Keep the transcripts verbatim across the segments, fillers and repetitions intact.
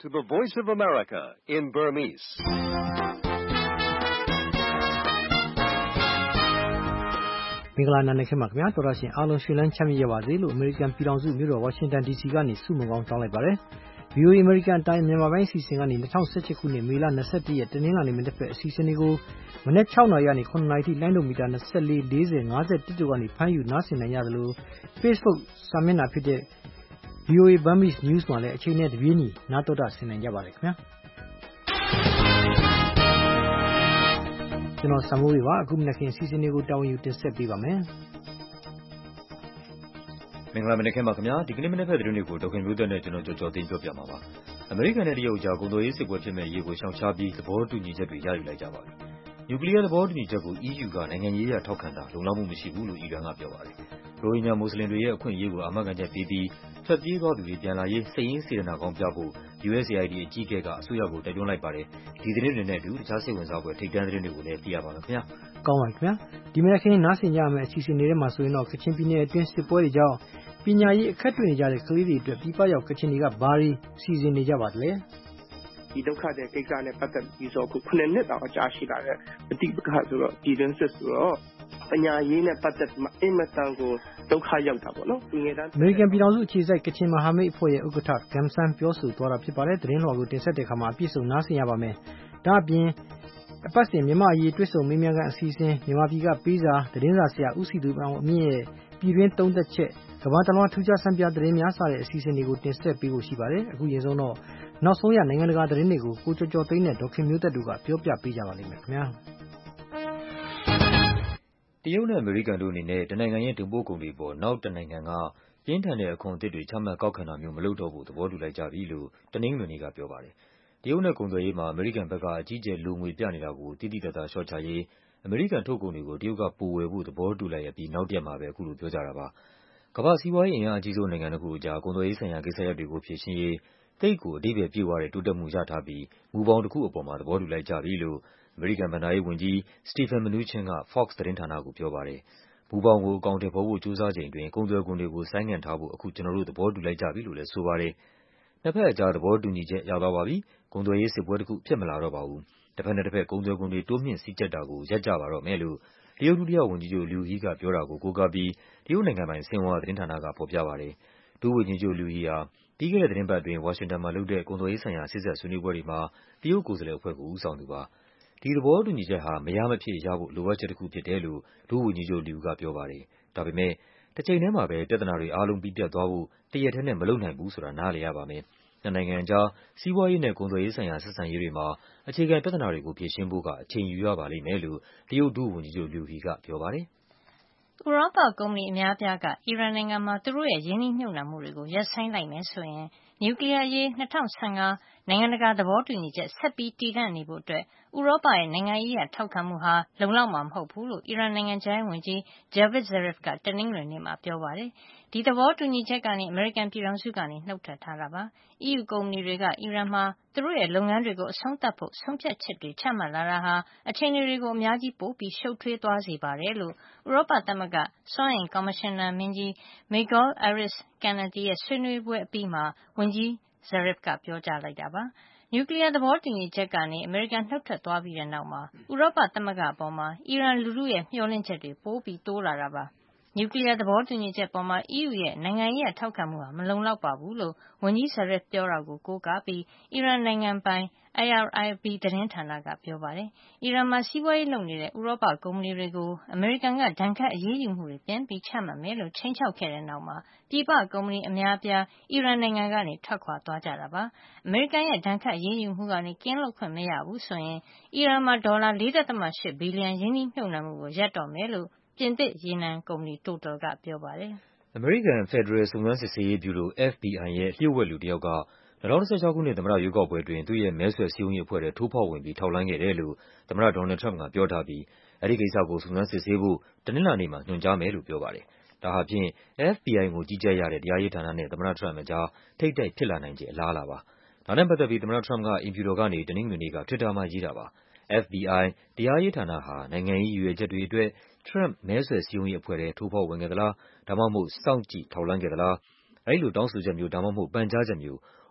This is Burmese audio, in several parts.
to the Voice of America in Burmese. ။မင်္ဂလာနံနက်ခင်းပါခင်ဗျာတော်ရရှင်အားလုံးရှင်လန်းချမ်းမြေ့ရပါစေလို့ American ပြည်ထောင်စုမြို့တော် Washington ဒီ စီ ကနေဆုမွန်ကောင်းတောင်းလိုက်ပါတယ်။ V O A American တိုင်းမြန်မာပိုင်းအစီအစဉ်ကနေ၂၀၁၈ခုနှစ်မေလ၂၁ရက်တနင်္လာနေ့မနက်ဖြန်အစီအစဉ်တွေကိုမနက်၆နာရီကနေ၇နာရီထိလိုင်းဒိုမီတာ၂၄ ၄၀ ၅၁တို့ကနေဖမ်းယူနားဆင်နိုင်ကြသလို Facebook စာမျက်နှာဖြစ်တဲ့ V O A Burmese News မှာလည်းအချိန်နဲ့တပြေးညီနားတော်တာဆင်နိုင်ကြပါတယ်ခင်ဗျာ။ကျွန်တော်စံမိုးတွေပါအခုမနက်ခင်းအစီအစဉ်တွေကိုတာဝန်ယူတင်ဆက်ပေးပါမယ်။မင်္ဂလာမနက်ခင်းပါခင်ဗျာဒီကနေ့မနက်ဖက်သတင်းတွေကိုဒေါက်ခင်မျိုးသက်နဲ့ကျွန်တော်ကြော်ကြော်တင်ပြောပြမှာပါ။အမေရိကန်နဲ့တရုတ်ကြားကုန်သွယ်ရေးစစ်ပွဲဖြစ်မဲ့ရေးကိုရှောင်ရှားပြီးသဘောတူညီချက်တွေရယူလိုက်ကြပါပြီ။နျူကလ িয়ার သဘောတူညီချက်ကို E U ကနိုင်ငံရေးအရထောက်ခံတာလုံလောက်မှုမရှိဘူးလို့အီရန်ကပြောပါတယ်။ရိုဟင်ဂျာမွတ်စလင်တွေရဲ့အခွင့်အရေးကိုအာမခံချက်ပေးပြီးထွက်ပြေးသွားသူတွေပြန်လာရေးစိတ်ရင်းစေတနာကောင်းပြဖို့ U S A I D အကြီးအကဲကအစိုးရကိုတိုက်တွန်းလိုက်ပါတယ်။ဒီသတင်းတွေနဲ့အတူတခြားစိတ်ဝင်စားဖွယ်ထိပ်တန်းသတင်းတွေကိုလည်းသိရပါမယ်ခင်ဗျာ။ကောင်းပါပြီခင်ဗျာ။ဒီမနက်ခင်းနားဆင်ကြရမယ့်အစီအစဉ်တွေထဲမှာဆိုရင်တော့ကချင်ပြည်နယ်အတွင်းစစ်ပွဲတွေကြောင့်ပညာရေးအခက်တွေ့နေကြတဲ့ကလေးတွေအတွက်ပြည်ပရောက်ကချင်တွေကဘာတွေစီစဉ်နေကြပါသလဲ။ဒီဒုက္ခတဲ့ကိစ္စနဲ့ပတ်သက်ပြီးဆိုခုခုနှစ်တောင်အကြာရှိလာတဲ့ပဋိပက္ခဆိုတော့ဒီရင်စစ်ဆိုတော့ပညာရေးနဲ့ပတ်သက်ပြီးအိမ်မတန်ကိုဒုက္ခရောက်တာပေါ့နော်။ငယ်တန်းအမေရိကန်ပြည်ထောင်စုအခြေစိုက်ကချင်မဟာမိတ်အဖွဲ့ရဲ့ဥက္ကဋ္ဌဂမ်ဆန်ပြောဆိုသွားတာဖြစ်ပါတယ်။သတင်းလွှာကိုတင်ဆက်တဲ့အခါမှာအပြည့်စုံနားဆင်ရပါမယ်။ဒါ့အပြင်အပတ်စဉ်မြန်မာအရေးတွဲဆုံမေးမြန်းခန်းအစီအစဉ်မြန်မာပြည်ကပေးစာသတင်းစာဆရာဦးစီသူအောင်အမြင့်ရဲ့ပြည်တွင်းသုံးသက်ချက်ကမ္ဘာတလွှားထူးခြားဆန်းပြသတင်းများစတဲ့အစီအစဉ်တွေကိုတင်ဆက်ပေးဖို့ရှိပါတယ်။အခုရင်ဆုံးတော့နောက်ဆုံးရနိုင်ငံတကာသတင်းတွေကိုကိုကျော်ကျော်သိန်းနဲ့ဒေါက်ခင်မျိုးသက်တို့ကပြောပြပေးကြပါလိမ့်မယ်ခင်ဗျာ။တရုတ်နဲ့အမေရိကန်တို့အနေနဲ့တနိုင်ငံရဲ့တင်ပို့ကုန်တွေပေါ်နောက်တနိုင်ငံကပြင်းထန်တဲ့အခွန်အသစ်တွေချမှတ်ကောက်ခံတာမျိုးမလုပ်တော့ဘူးသဘောတူလိုက်ကြပြီလို့တနင်္ဂနွေနေ့ကပြောပါတယ်။တရုတ်နဲ့ကုန်သွယ်ရေးမှာအမေရိကန်ဘက်ကအကြီးကျယ်လိုငွေပြနေတာကိုတိတိကျကျလျှော့ချရေးအမေရိကန်ထုတ်ကုန်တွေကိုတရုတ်ကပိုဝယ်ဖို့သဘောတူလိုက်ရပြီးနောက်တရက်မှာပဲအခုလိုပြောကြတာပါ။ကမ္ဘာစီးပွားရေးအင်အားအကြီးဆုံးနိုင်ငံတစ်ခုအကြားကုန်သွယ်ရေးဆိုင်ရာကိစ္စရပ်တွေကိုဖြေရှင်းရေးသိပ်ကိုအဓိပ္ပာယ်ပြည့်ဝတဲ့တိုးတက်မှုရထားပြီးမူပေါင်းတစ်ခုအပေါ်မှာသဘောတူလိုက်ကြပြီလို့အမေရိကန်ဘဏ္ဍာရေးဝန်ကြီး Steven Mnuchin က Fox သတင်းဌာနကိုပြောပါတယ်။မူပေါင်းကိုအကောင်အထည်ဖော်ဖို့ကြိုးစားချိန်အတွင်းကုန်သွယ်ခွန်တွေကိုဆိုင်းငံ့ထားဖို့အခုကျွန်တော်တို့သဘောတူလိုက်ကြပြီလို့လည်းဆိုပါတယ်။နှစ်ဖက်အကြားသဘောတူညီချက်ရသွားပါပြီ။ကုန်သွယ်ရေးစစ်ပွဲတစ်ခုဖြစ်မလာတော့ပါဘူး။တစ်ဖက်နဲ့တစ်ဖက်ကုန်သွယ်ခွန်တွေတိုးမြှင့်စည်းကျပ်တာကိုရပ်ကြပါတော့မယ်လို့တရုတ်ဒုတိယဝန်ကြီးချုပ် Liu He ကပြောတာကိုကိုးကားပြီးတရုတ်နိုင်ငံပိုင်ဆင်ဟွာသတင်းဌာနကဖော်ပြပါတယ်။ဒုဝန်ကြီးချုပ် Liu He ဟာပြီးခဲ့တဲ့သီတင်းပတ်အတွင်းဝါရှင်တန်မှာလုပ်တဲ့ကုန်သွယ်ရေးဆိုင်ရာစေ့စပ်ဆွေးနွေးပွဲတွေမှာတရုတ်ကိုယ်စားလှယ်အဖွဲ့ကိုဦးဆောင်သူပါ။ဒီသဘောတူညီချက်ဟာမရမဖြစ်ရဖို့လိုအပ်ချက်တစ်ခုဖြစ်တယ်လို့ဒုဝန်ကြီးချုပ် Liu ကပြောပါတယ်။ဒါပေမဲ့တချိန်တည်းမှာပဲပြဿနာတွေအားလုံးပြီးပြတ်သွားဖို့တရက်တည်းနဲ့မလုပ်နိုင်ဘူးဆိုတာနားလည်ရပါမယ်။နှစ်နိုင်ငံအကြားစီးပွားရေးနဲ့ကုန်သွယ်ရေးဆိုင်ရာဆက်ဆံရေးတွေမှာအခြေခံပြဿနာတွေကိုဖြေရှင်းဖို့ကအချိန်ယူရပါလိမ့်မယ်လို့တရုတ်ဒုဝန်ကြီးချုပ် Liu He ကပြောပါတယ်။ဥရောပကုမ္ပဏီအများအပြားကအီရန်နိုင်ငံမှာသူတို့ရဲ့ရင်းနှီးမြှုပ်နှံမှုတွေကိုရပ်ဆိုင်းလိုက်မယ်ဆိုရင်နျူကလ িয়ার ရေး၂၀၁၅နိုင်ငံတကာသဘောတူညီချက်ဆက်ပြီးတည်တံ့နေဖို့အတွက်ဥရောပရဲ့နိုင်ငံရေးအရထောက်ခံမှုဟာလုံလောက်မှာမဟုတ်ဘူးလို့အီရန်နိုင်ငံခြားရေးဝန်ကြီး Javad Zarif ကတနင်္ဂနွေနေ့မှာပြောပါတယ်။ဒီသဘောတူညီချက်ကနေအမေရိကန်ပြည်ထောင်စုကနေနှုတ်ထွက်ထားတာပါ။ E U ကုမ္ပဏီတွေကအီရန်မှာသူတို့ရဲ့လုပ်ငန်းတွေကိုအဆုံးသတ်ဖို့ဆုံးဖြတ်ချက်တွေချမှတ်လာတာဟာအခြေအနေတွေကိုအများကြီးပိုပြီးရှုပ်ထွေးသွားစေပါတယ်လို့ဥရောပသမဂ္ဂစွမ်းအင်ကော်မရှင်နာမင်းကြီး Miguel Arias Canete ရဲ့ဆွေးနွေးပွဲအပြီးမှာဝန်ကြီး Zarif ကပြောကြားလိုက်တာပါ။နျူကလ িয়ার သဘောတူညီချက်ကနေအမေရိကန်နှုတ်ထွက်သွားပြီးတဲ့နောက်မှာဥရောပသမဂ္ဂအပေါ်မှာအီရန်လူထုရဲ့မျှော်လင့်ချက်တွေပိုပြီးတိုးလာတာပါ။နျူကလ িয়ার သဘောတူညီချက်ပေါ်မှာ E U ရဲ့နိုင်ငံရေးအရထောက်ခံမှုဟာမလုံလောက်ပါဘူးလို့ဝန်ကြီး Zarif ပြောတာကိုကိုးကားပြီးအီရန်နိုင်ငံပိုင် I R I B သတင်းဌာနကပြောပါတယ်။အီရန်မှာစီးပွားရေးလုပ်နေတဲ့ဥရောပကုမ္ပဏီတွေကိုအမေရိကန်ကဒဏ်ခတ်အရေးယူမှုတွေပြန်ပြီးချမှတ်မယ်လို့ခြိမ်းခြောက်ခဲ့တဲ့နောက်မှာပြည်ပကုမ္ပဏီအများအပြားအီရန်နိုင်ငံကနေထွက်ခွာသွားကြတာပါ။အမေရိကန်ရဲ့ဒဏ်ခတ်အရေးယူမှုကနေကင်းလွတ်ခွင့်မရဘူးဆိုရင်အီရန်မှာဒေါ်လာ ၄.၈ ဘီလီယံရင်းနှီးမြှုပ်နှံမှုကိုရပ်တော့မယ်လို့ပြင်သစ်ရေနံကုမ္ပဏီ Total ကပြောပါတယ်။အမေရိကန်ဖက်ဒရယ်စုံစမ်းစစ်ဆေးရေးဗျူရို F B I ရဲ့လျှို့ဝှက်လူတစ်ယောက်က၂၀၁၆ခုနှစ်သမ္မတရွေးကောက်ပွဲအတွင်းသူ့ရဲ့မဲဆွယ်စည်းရုံးရေးအဖွဲ့ထဲထိုးဖောက်ဝင်ပြီးထောက်လှမ်းခဲ့တယ်လို့သမ္မတဒေါ်နယ်လ်ဒ် ထရမ့်ပ်ကပြောထားပြီးအဲဒီကိစ္စကိုစုံစမ်းစစ်ဆေးဖို့တနင်္လာနေ့မှာညွှန်ကြားမယ်လို့ပြောပါတယ်။ဒါဟာဖြင့် F B I ကိုကြီးကြပ်ရတဲ့တရားရေးဌာနနဲ့သမ္မတထရမ့်ပ်အကြားထိပ်တိုက်ဖြစ်လာနိုင်ခြေအလားအလာပါ။ဒါနဲ့ပတ်သက်ပြီးသမ္မတထရမ့်ပ်ကအိမ်ဖြူတော်ကနေတနင်္ဂနွေနေ့က Twitter မှာရေးတာပါ။ F B I တရားရေးဌာနဟာနိုင်ငံရေးရည်ရွယ်ချက်တွေအတွက်ထရမ့်ပ်မဲဆွယ်စည်းရုံးရေးအဖွဲ့ထဲထိုးဖောက်ဝင်ခဲ့သလားဒါမှမဟုတ်စောင့်ကြည့်ထောက်လှမ်းခဲ့သလားအဲဒီလိုတောင်းဆိုချက်မျိုးဒါမှမဟုတ်ပန်ကြားချက်မျိုး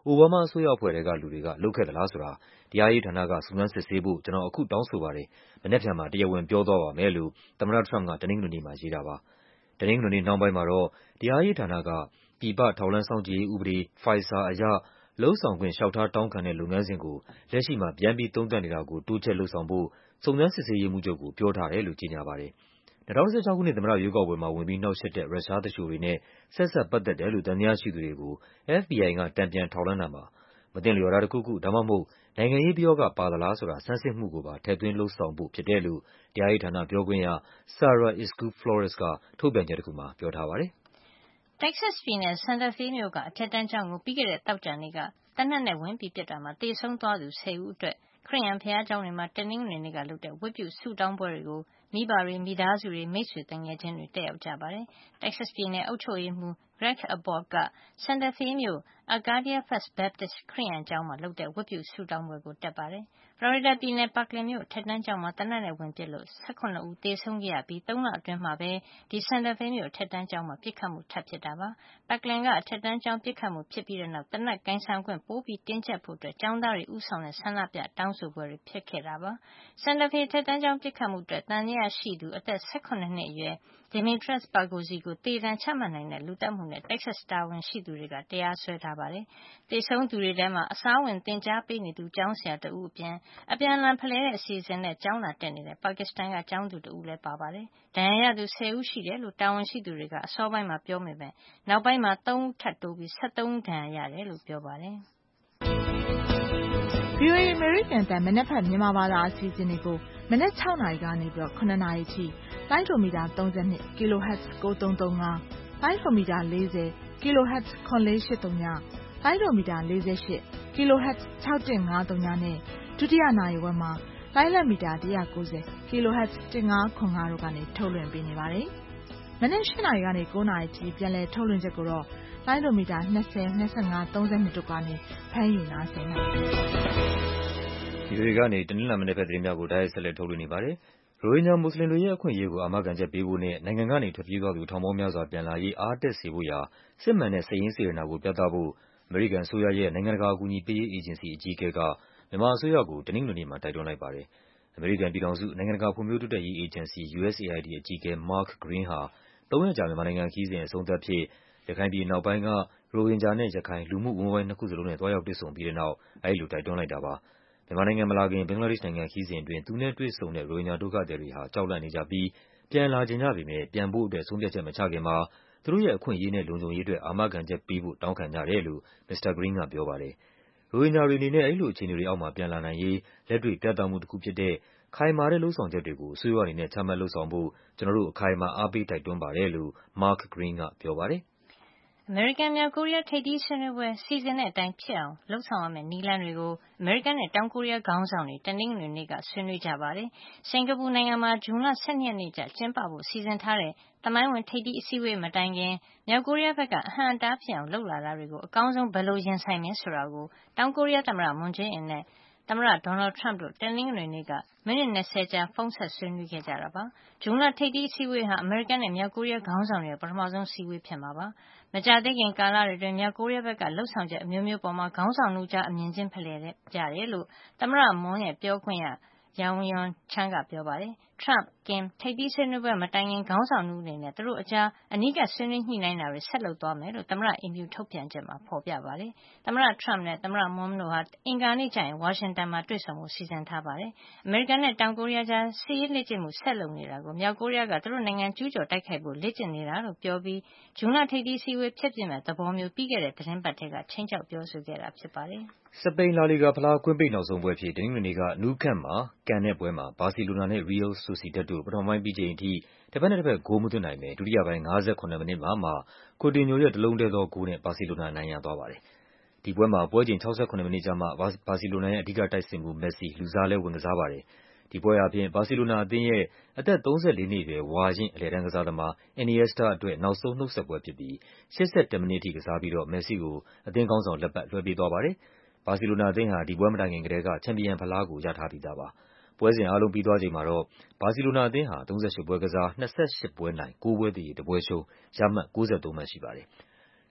အိုဘားမားအစိုးရအဖွဲ့ထဲကလူတွေကလုပ်ခဲ့သလားဆိုတာ တရားရေးဌာနက စုံစမ်းစစ်ဆေးဖို့ ကျနော် အခုတောင်းဆိုပါတယ်။ မနက်ဖြန်မှာ တရားဝင်ပြောသွားပါမယ်လို့ သမ္မတထရမ့်ပ်က တနင်္ဂနွေနေ့မှာရေးတာပါ။ တနင်္ဂနွေနေ့နှောင်းပိုင်းမှာတော့ တရားရေးဌာနက ပြည်ပထောက်လှမ်းစောင့်ကြည့်ရေးဥပဒေ FISA အရ လုပ်ဆောင်ခွင့် လျှောက်ထားတောင်းခံတဲ့လုပ်ငန်းစဉ်ကို လက်ရှိမှာ ပြန်ပြီးသုံးသပ်နေတာကို တိုးချဲ့လုပ်ဆောင်ဖို့ စုံစမ်းစစ်ဆေးရေးမှူးချုပ်ကို ပြောထားတယ်လို့ ကြေညာပါတယ်။ ၂၀၁၆ ခုနှစ် သမ္မတရွေးကောက်ပွဲမှာ ဝင်ပြီးနှောက်ယှက်တဲ့ ရုရှားသူလျှိုတွေနဲ့ ဆက်စပ်ပတ်သက်တယ်လို့ သံသယရှိသူတွေကို အက်ဖ်ဘီအိုင်က တန်ပြန်ထောက်လှမ်းတာမှာ မသင့်လျော်တာတခုခု ဒါမှမဟုတ် နိုင်ငံရေးပယောဂ ပါသလားဆိုတာ ဆန်းစစ်မှုကိုပါ ထည့်သွင်းလုပ်ဆောင်ဖို့ ဖြစ်တယ်လို့ တရားရေးဌာနပြောခွင့်ရ Sarah Isgur Flores က ထုတ်ပြန်ချက်တခုမှာ ပြောထားပါတယ်။ တက္ကဆက်စ်ပြည်နယ်၊ Santa Fe မြို့က အထက်တန်းကျောင်းကို ပြီးခဲ့တဲ့သောကြာနေ့က သေနတ်နဲ့ဝင်ပစ်တာမှာ သေဆုံးသွားသူ ဆယ်ဦးအတွက် ခရစ်ယာန်ဘုရားကျောင်းတွေမှာ တနင်္ဂနွေနေ့ကလုပ်တဲ့ ဝတ်ပြုဆုတောင်းပွဲတွေကို မိဘတွေ၊ မိသားစုတွေ၊ မိတ်ဆွေသူငယ်ချင်းတွေ တက်ရောက်ကြပါတယ်။ တက္ကဆက်စ်ပြည်နယ် အုပ်ချုပ်ရေးမှူး Greg Abbott က Santa Fe မြို့ Arcadia First Baptist ခရစ်ယာန်ကျောင်းမှာလုပ်တဲ့ ဝတ်ပြုဆုတောင်းပွဲကို တက်ပါတယ်။ ဖလော်ရီဒါပြည်နယ်၊ Parkland မြို့ အထက်တန်းကျောင်းမှာ သေနတ်နဲ့ဝင်ပစ်လို့ ၁၇ ဦး သေဆုံးခဲ့ရပြီး သုံးလအတွင်းမှာပဲ ဒီ Santa Fe မြို့ အထက်တန်းကျောင်းမှာ ပစ်ခတ်မှု ထပ်ဖြစ်တာပါ။ Parkland က အထက်တန်းကျောင်းပစ်ခတ်မှုဖြစ်ပြီးတဲ့နောက် သေနတ်ကိုင်ဆောင်ခွင့် ပိုတင်းကျပ်ဖို့ ကျောင်းသားတွေဦးဆောင်တဲ့ ဆန္ဒပြတောင်းဆိုပွဲတွေ ဖြစ်ခဲ့တာပါ။ Santa Fe အထက်တန်းကျောင်းပစ်ခတ်မှုအတွက် သံသယရှိသူ အသက် ၁၇ နှစ်အရွယ် Demetrius Boghosi ကို သေဒဏ်ချမှတ်နိုင်တဲ့ လူသတ်မှုနဲ့ တက္ကဆက်စ် တာဝန်ရှိသူတွေက တရားစွဲထားပါတယ်။ သေဆုံးသူတွေထဲမှာ အစားအဝင်သင်ကြားပေးနေသူ ကျောင်းဆရာတဦးအပြင် အပြန်အလှန်ဖလှယ်တဲ့ အစီအစဉ်နဲ့ ကျောင်းလာတက်နေတဲ့ ပါကစ္စတန်က ကျောင်းသူတဦးလည်း ပါပါတယ်။ ဒဏ်ရာရသူ ဆယ်ဦးရှိတယ်လို့ တာဝန်ရှိသူတွေက အစောပိုင်းမှာပြောပေမယ့် နောက်ပိုင်းမှာ သုံးဦးထပ်တိုးပြီး ၁၃ ဦး ဒဏ်ရာရတယ်လို့ ပြောပါတယ်။ဗွီအိုအေ အမေရိကန်အသံ မနက်ဖြန်မြန်မာဘာသာအစီအစဉ်တွေကို မနက် ၆ နာရီကနေ ၇ နာရီထိ လိုင်းဒိုမီတာ ၃၂ kHz ၉၃၃၅ လိုင်းဒိုမီတာ ၄၀ kHz ၇၄၈၀ လိုင်းဒိုမီတာ ၄၈ kHz ၆၁၅၀ နဲ့ ဒုတိယနာရီဝက်မှာ လိုင်းလတ်မီတာ ၁၉၀ kHz ၁၅၇၅ တို့ကနေ ထုတ်လွှင့်ပေးနေပါတယ်။ မနက် ၈ နာရီကနေ ၉ နာရီထိ ပြန်လည်ထုတ်လွှင့်ချက်ကိုတော့ လိုင်းဒိုမီတာ ၂၀ ၂၅ ၃၂ တို့ကနေ ဖမ်းယူနားဆင်နိုင်ပါတယ်။ ဗွီအိုအေကနေ တနင်္လာမနက်ဘက်သတင်းများကို တိုက်ရိုက်ဆက်လက်ထုတ်လွှင့်နေပါတယ်။ ရိုဟင်ဂျာမွတ်ဆလင်တွေရဲ့ အခွင့်အရေးကို အာမခံချက်ပေးဖို့နဲ့ နိုင်ငံကနေ ထွက်ပြေးသွားသူ ထောင်ပေါင်းများစွာ ပြန်လာရေး အားတက်စေဖို့ရာ စစ်မှန်တဲ့ စိတ်ရင်းစေတနာကို ပြသဖို့ အမေရိကန်အစိုးရရဲ့ နိုင်ငံတကာ အကူအညီပေးရေးအေဂျင်စီ အကြီးအကဲက မြန်မာအစိုးရကို တနင်္ဂနွေနေ့မှာ တိုက်တွန်းလိုက်ပါတယ်။ အမေရိကန်ပြည်ထောင်စု နိုင်ငံတကာဖွံ့ဖြိုးတိုးတက်ရေးအေဂျင်စီ U S A I D အကြီးအကဲ Mark Green ဟာ သုံးရက်ကြာ မြန်မာနိုင်ငံခရီးစဉ် အဆုံးသတ်အဖြစ် ရခိုင်ပြည်အနောက်ပိုင်းက ရိုဟင်ဂျာနဲ့ ရခိုင် လူမှုအဝန်းအဝိုင်းနှစ်ခုစလုံးနဲ့ သွားရောက်တွေ့ဆုံပြီးတဲ့နောက် အဲဒီလို တိုက်တွန်းလိုက်တာပါ။ မြန်မာနိုင်ငံမလာခင် ဘင်္ဂလားဒေ့ရှ်နိုင်ငံခရီးစဉ်အတွင်း သူနဲ့တွေ့ဆုံတဲ့ ရိုဟင်ဂျာဒုက္ခသည်တွေဟာ ကြောက်လန့်နေကြပြီး ပြန်လာချင်ကြပေမယ့် ပြန်ဖို့အတွက် ဆုံးဖြတ်ချက်မချခင်မှာ သူတို့ရဲ့အခွင့်အရေးနဲ့ လုံခြုံရေးအတွက် အာမခံချက်ပေးဖို့ တောင်းခံကြတယ်လို့ မစ္စတာ Green ကပြောပါတယ်။ ရိုဟင်ဂျာတွေအနေနဲ့ အဲဒီလိုအခြေအနေတွေအောက်မှာ ပြန်လာနိုင်ရေး လက်တွေ့ပြသမှုတခုဖြစ်တဲ့ ခိုင်မာတဲ့လုပ်ဆောင်ချက်တွေကို အစိုးရအနေနဲ့ ချမှတ်လုပ်ဆောင်ဖို့ ကျနော်တို့ အခိုင်အမာ အားပေးတိုက်တွန်းပါတယ်လို့ Mark Green ကပြောပါတယ်။အမေရိကန်-မြောက်ကိုရီးယား ထိပ်သီးဆွေးနွေးပွဲ စီစဉ်တဲ့အတိုင်းဖြစ်အောင် လုပ်ဆောင်ရမယ့် နည်းလမ်းတွေကို အမေရိကန်နဲ့ တောင်ကိုရီးယားခေါင်းဆောင်တွေ တနင်္ဂနွေနေ့က ဆွေးနွေးကြပါတယ်။ စင်္ကာပူနိုင်ငံမှာ ဇွန်လ ၁၂ ရက်နေ့ကျကျင်းပဖို့ စီစဉ်ထားတဲ့ သမိုင်းဝင်ထိပ်သီးအစည်းအဝေးမတိုင်ခင် မြောက်ကိုရီးယားဘက်က အဟန့်အတားဖြစ်အောင် လုပ်လာတာတွေကို အကောင်းဆုံး ဘယ်လိုရင်ဆိုင်မယ်ဆိုတာကို တောင်ကိုရီးယားသမ္မတ Moon Jae-in နဲ့ သမ္မတ Donald Trump တို့ တနင်္ဂနွေနေ့က မိနစ် ၂၀ ကြာ ဖုန်းဆက်ဆွေးနွေးခဲ့ကြတာပါ။ ဇွန်လ ထိပ်သီးအစည်းအဝေးဟာ အမေရိကန်နဲ့ မြောက်ကိုရီးယားခေါင်းဆောင်တွေရဲ့ ပထမဆုံးအစည်းအဝေးဖြစ်မှာပါ။ မကြာသေးခင်ကာလတွေအတွင်း မြောက်ကိုရီးယားဘက်က လုပ်ဆောင်ချက်အမျိုးမျိုးအပေါ် ခေါင်းဆောင်နှစ်ဦးကြား အမြင်ချင်းဖလှယ်ကြတယ်လို့ သမ္မတ Moon ရဲ့ ပြောခွင့်ရ Young Eun-chan ကပြောပါတယ်။ Trump – Kim ထိပ်သီးဆွေးနွေးပွဲမတိုင်ခင် ခေါင်းဆောင်နှစ်ဦးအနေနဲ့ သူတို့အကြား အနီးကပ်ဆွေးနွေးညှိနှိုင်းတာတွေ ဆက်လုပ်သွားမယ်လို့ သမ္မတအိမ်ဖြူထုတ်ပြန်ချက်မှာ ဖေါ်ပြထားပါတယ်။ သမ္မတ Trump နဲ့ သမ္မတ Moon တို့ဟာ အင်္ဂါနေ့ကျရင် ဝါရှင်တန်မှာ တွေ့ဆုံဖို့ စီစဉ်ထားပါတယ်။ အမေရိကန်နဲ့ တောင်ကိုရီးယားကြား စစ်ရေးလေ့ကျင့်မှု ဆက်လုပ်နေတာကို မြောက်ကိုရီးယားက သူတို့နိုင်ငံကျူးကျော်တိုက်ခိုက်ဖို့ လေ့ကျင့်နေတာလို့ ပြောပြီး ဇွန်လ ထိပ်သီးအစည်းအဝေး ဖျက်ပစ်မယ့်သဘောမျိုး ပြီးခဲ့တဲ့ သီတင်းပတ်ထဲက ခြိမ်းခြောက်ပြောဆိုခဲ့တာဖြစ်ပါတယ်။ စပိန် လာလီဂါဖလား ကွင်းပိတ်နောက်ဆုံးပွဲအဖြစ် တနင်္ဂနွေနေ့က Nou Camp မှာ ကန်တဲ့ပွဲမှာ ဘာစီလိုနာနဲ့ Real Sociedad တို့ ပထမပိုင်းပြီးချိန်အထိ တဘက်နဲ့တဘက် ဂိုးမသွင်းနိုင်ဘဲ ဒုတိယပိုင်း ၅၇ မိနစ်မှာမှ Coutinho ရဲ့ တလုံးတည်းသောဂိုးနဲ့ ဘာစီလိုနာ အနိုင်ရသွားပါတယ်။ ဒီပွဲမှာ ပွဲချိန် ၆၇ မိနစ်ကျမှ ဘာစီလိုနာရဲ့ အဓိကတိုက်စစ်မှူး မက်ဆီ လူစားလဲ ဝင်ကစားပါတယ်။ ဒီပွဲအားဖြင့် ဘာစီလိုနာအသင်းရဲ့ အသက် ၃၄ နှစ်အရွယ် ဝါရင့် အလယ်တန်းကစားသမား Iniesta အတွက် နောက်ဆုံးနှုတ်ဆက်ပွဲဖြစ်ပြီး ၈၁ မိနစ်ထိကစားပြီးတော့ မက်ဆီကို အသင်းခေါင်းဆောင်လက်ပတ် လွှဲပေးသွားပါတယ်။ ဘာစီလိုနာအသင်းဟာ ဒီပွဲမတိုင်ခင်ကတည်းက ချန်ပီယံဖလားကို ရထားပြီးသားပါ။ ပွဲစဉ်အားလုံးပြီးသွားချိန်မှာတော့ ဘာစီလိုနာအသင်းဟာ ၃၈ ပွဲကစား၊ ၂၈ ပွဲနိုင်၊ ၉ ပွဲသရေ၊ တပွဲရှုံး၊ ရမှတ် ၉၃ မှတ်ရှိပါတယ်။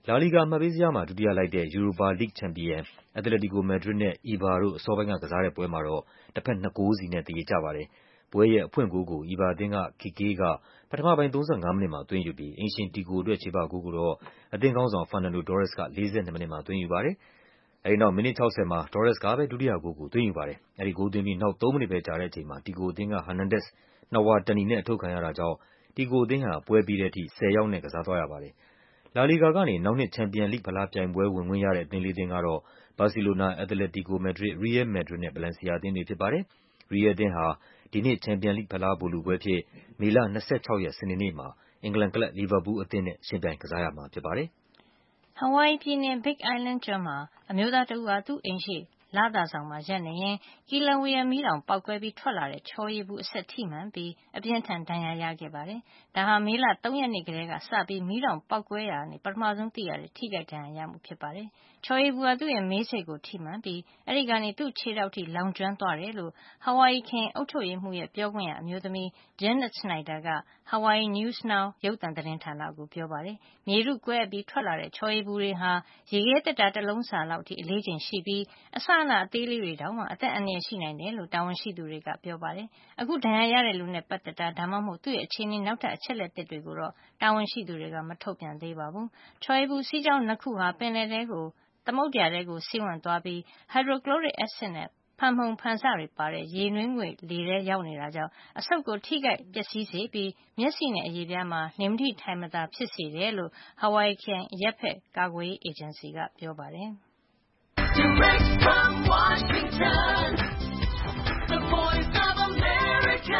လာလီဂါအမှတ်ပေးဇယားမှာဒုတိယလိုက်တဲ့ ယူရိုပါလိဂ်ချန်ပီယံ အက်တလက်တီကိုမက်ဒရစ်နဲ့ အီဘာတို့ အစောပိုင်းကကစားတဲ့ပွဲမှာတော့ တဘက်နှစ်ဂိုးစီနဲ့သရေကျပါတယ်။ ပွဲရဲ့အဖွင့်ဂိုးကို အီဘာအသင်းက Kike က ပထမပိုင်း ၃၅ မိနစ်မှာ သွင်းယူပြီး အိမ်ရှင် Tico အတွက် ချေပဂိုးကိုတော့ အသင်းခေါင်းဆောင် Fernando Torres က ၄၂ မိနစ်မှာ သွင်းယူပါတယ်။ အဲဒီနောက် မိနစ် ၆၀ မှာ Torres ကပဲ ဒုတိယဂိုးကို သွင်းယူပါတယ်။ အဲဒီဂိုးသွင်းပြီး နောက် သုံးမိနစ်ပဲကြာတဲ့အချိန်မှာ Tico အသင်းက Hernandez နှစ်ဝါတန်နီနဲ့ အထုတ်ခံရတာကြောင့် Tico အသင်းဟာ ပွဲပြီးတဲ့အထိ ဆယ်ယောက်နဲ့ ကစားသွားရပါတယ်။ လာလီဂါကနေ နောက်နှစ် ချန်ပီယံလိဂ်ဖလားပြိုင်ပွဲဝင်ခွင့်ရတဲ့ အသင်းလေးသင်းကတော့ ဘာစီလိုနာ၊ အက်တလက်တီကိုမက်ဒရစ်၊ ရီးယဲလ် မက်ဒရစ်နဲ့ ဗလန်စီယာအသင်းတွေဖြစ်ပါတယ်။ ရီးယဲလ်အသင်းဟာ ဒီနှစ် ချန်ပီယံလိဂ်ဖလားဗိုလ်လုပွဲအဖြစ် မေလ ၂၆ ရက် စနေနေ့မှာ အင်္ဂလန်ကလပ် လီဗာပူးလ်အသင်းနဲ့ ယှဉ်ပြိုင်ကစားရမှာဖြစ်ပါတယ်။ ဟာဝိုင်အီပြည်နယ် Big Island ကျွန်းမှာ အမျိုးသားတဦးဟာ သူ့အိမ်ရှေ့ လသာဆောင်မှာရပ်နေရင်း Kilauea မီးတောင်ပေါက်ကွဲပြီးထွက်လာတဲ့ ချောရည်ဘူးအစက်ထိမှန်ပြီး အပြင်းအထန်ဒဏ်ရာရခဲ့ပါတယ်။ ဒါဟာ မေလ ၃ ရက်နေ့ကတည်းကစပြီး မီးတောင်ပေါက်ကွဲရာကနေ ပထမဆုံးသိရတဲ့ ထိခိုက်ဒဏ်ရာရမှုဖြစ်ပါတယ်။ ချော်ရည်ဘူးဟာ သူ့ရဲ့မေးဆိပ်ကိုထိမှန်ပြီး အဲဒီကနေ သူ့ခြေထောက်ထိ လောင်ကျွမ်းသွားတယ်လို့ ဟာဝိုင်အီခရိုင်အုပ်ချုပ်ရေးမှူးရဲ့ ပြောခွင့်ရအမျိုးသမီး Janet Snyder က Hawaii News Now ရုပ်သံသတင်းဌာနကို ပြောပါတယ်။ မြေထုကွဲအပ်ပြီးထွက်လာတဲ့ ချော်ရည်ဘူးတွေဟာ ရေခဲသေတ္တာတလုံးစာလောက်အထိ အလေးချိန်ရှိပြီး အစအနအသေးလေးတွေတောင်မှ အသက်အန္တရာယ်ရှိနိုင်တယ်လို့ တာဝန်ရှိသူတွေကပြောပါတယ်။ အခုဒဏ်ရာရတဲ့လူနဲ့ပတ်သက်တာ ဒါမှမဟုတ် သူ့ရဲ့အခြေအနေ နောက်ထပ်အချက်လက်သစ်တွေကိုတော့ တာဝန်ရှိသူတွေက မထုတ်ပြန်သေးပါဘူး။ ချော်ရည်ဘူးစီးကြောင်းနှစ်ခုဟာ ပင်လယ်ထဲကို သမုဒ္ဒရာထဲကို စီးဝင်သွားပြီး ဟိုက်ဒရိုကလိုရစ်အက်ဆစ်နဲ့ ဖန်မှုန်ဖန်စတွေပါတဲ့ ရေနွေးငွေ့လေထဲရောက်နေတာကြောင့် အဆုတ်ကိုထိခိုက်ပျက်စီးစေပြီး မျက်စိနဲ့အရေပြားမှာ နေမထိထိုင်မသာဖြစ်စေတယ်လို့ ဟာဝိုင်အီခရိုင် အရပ်ဘက်ကာကွယ်ရေးအေဂျင်စီကပြောပါတယ်။ Direct from Washington, the voice of America,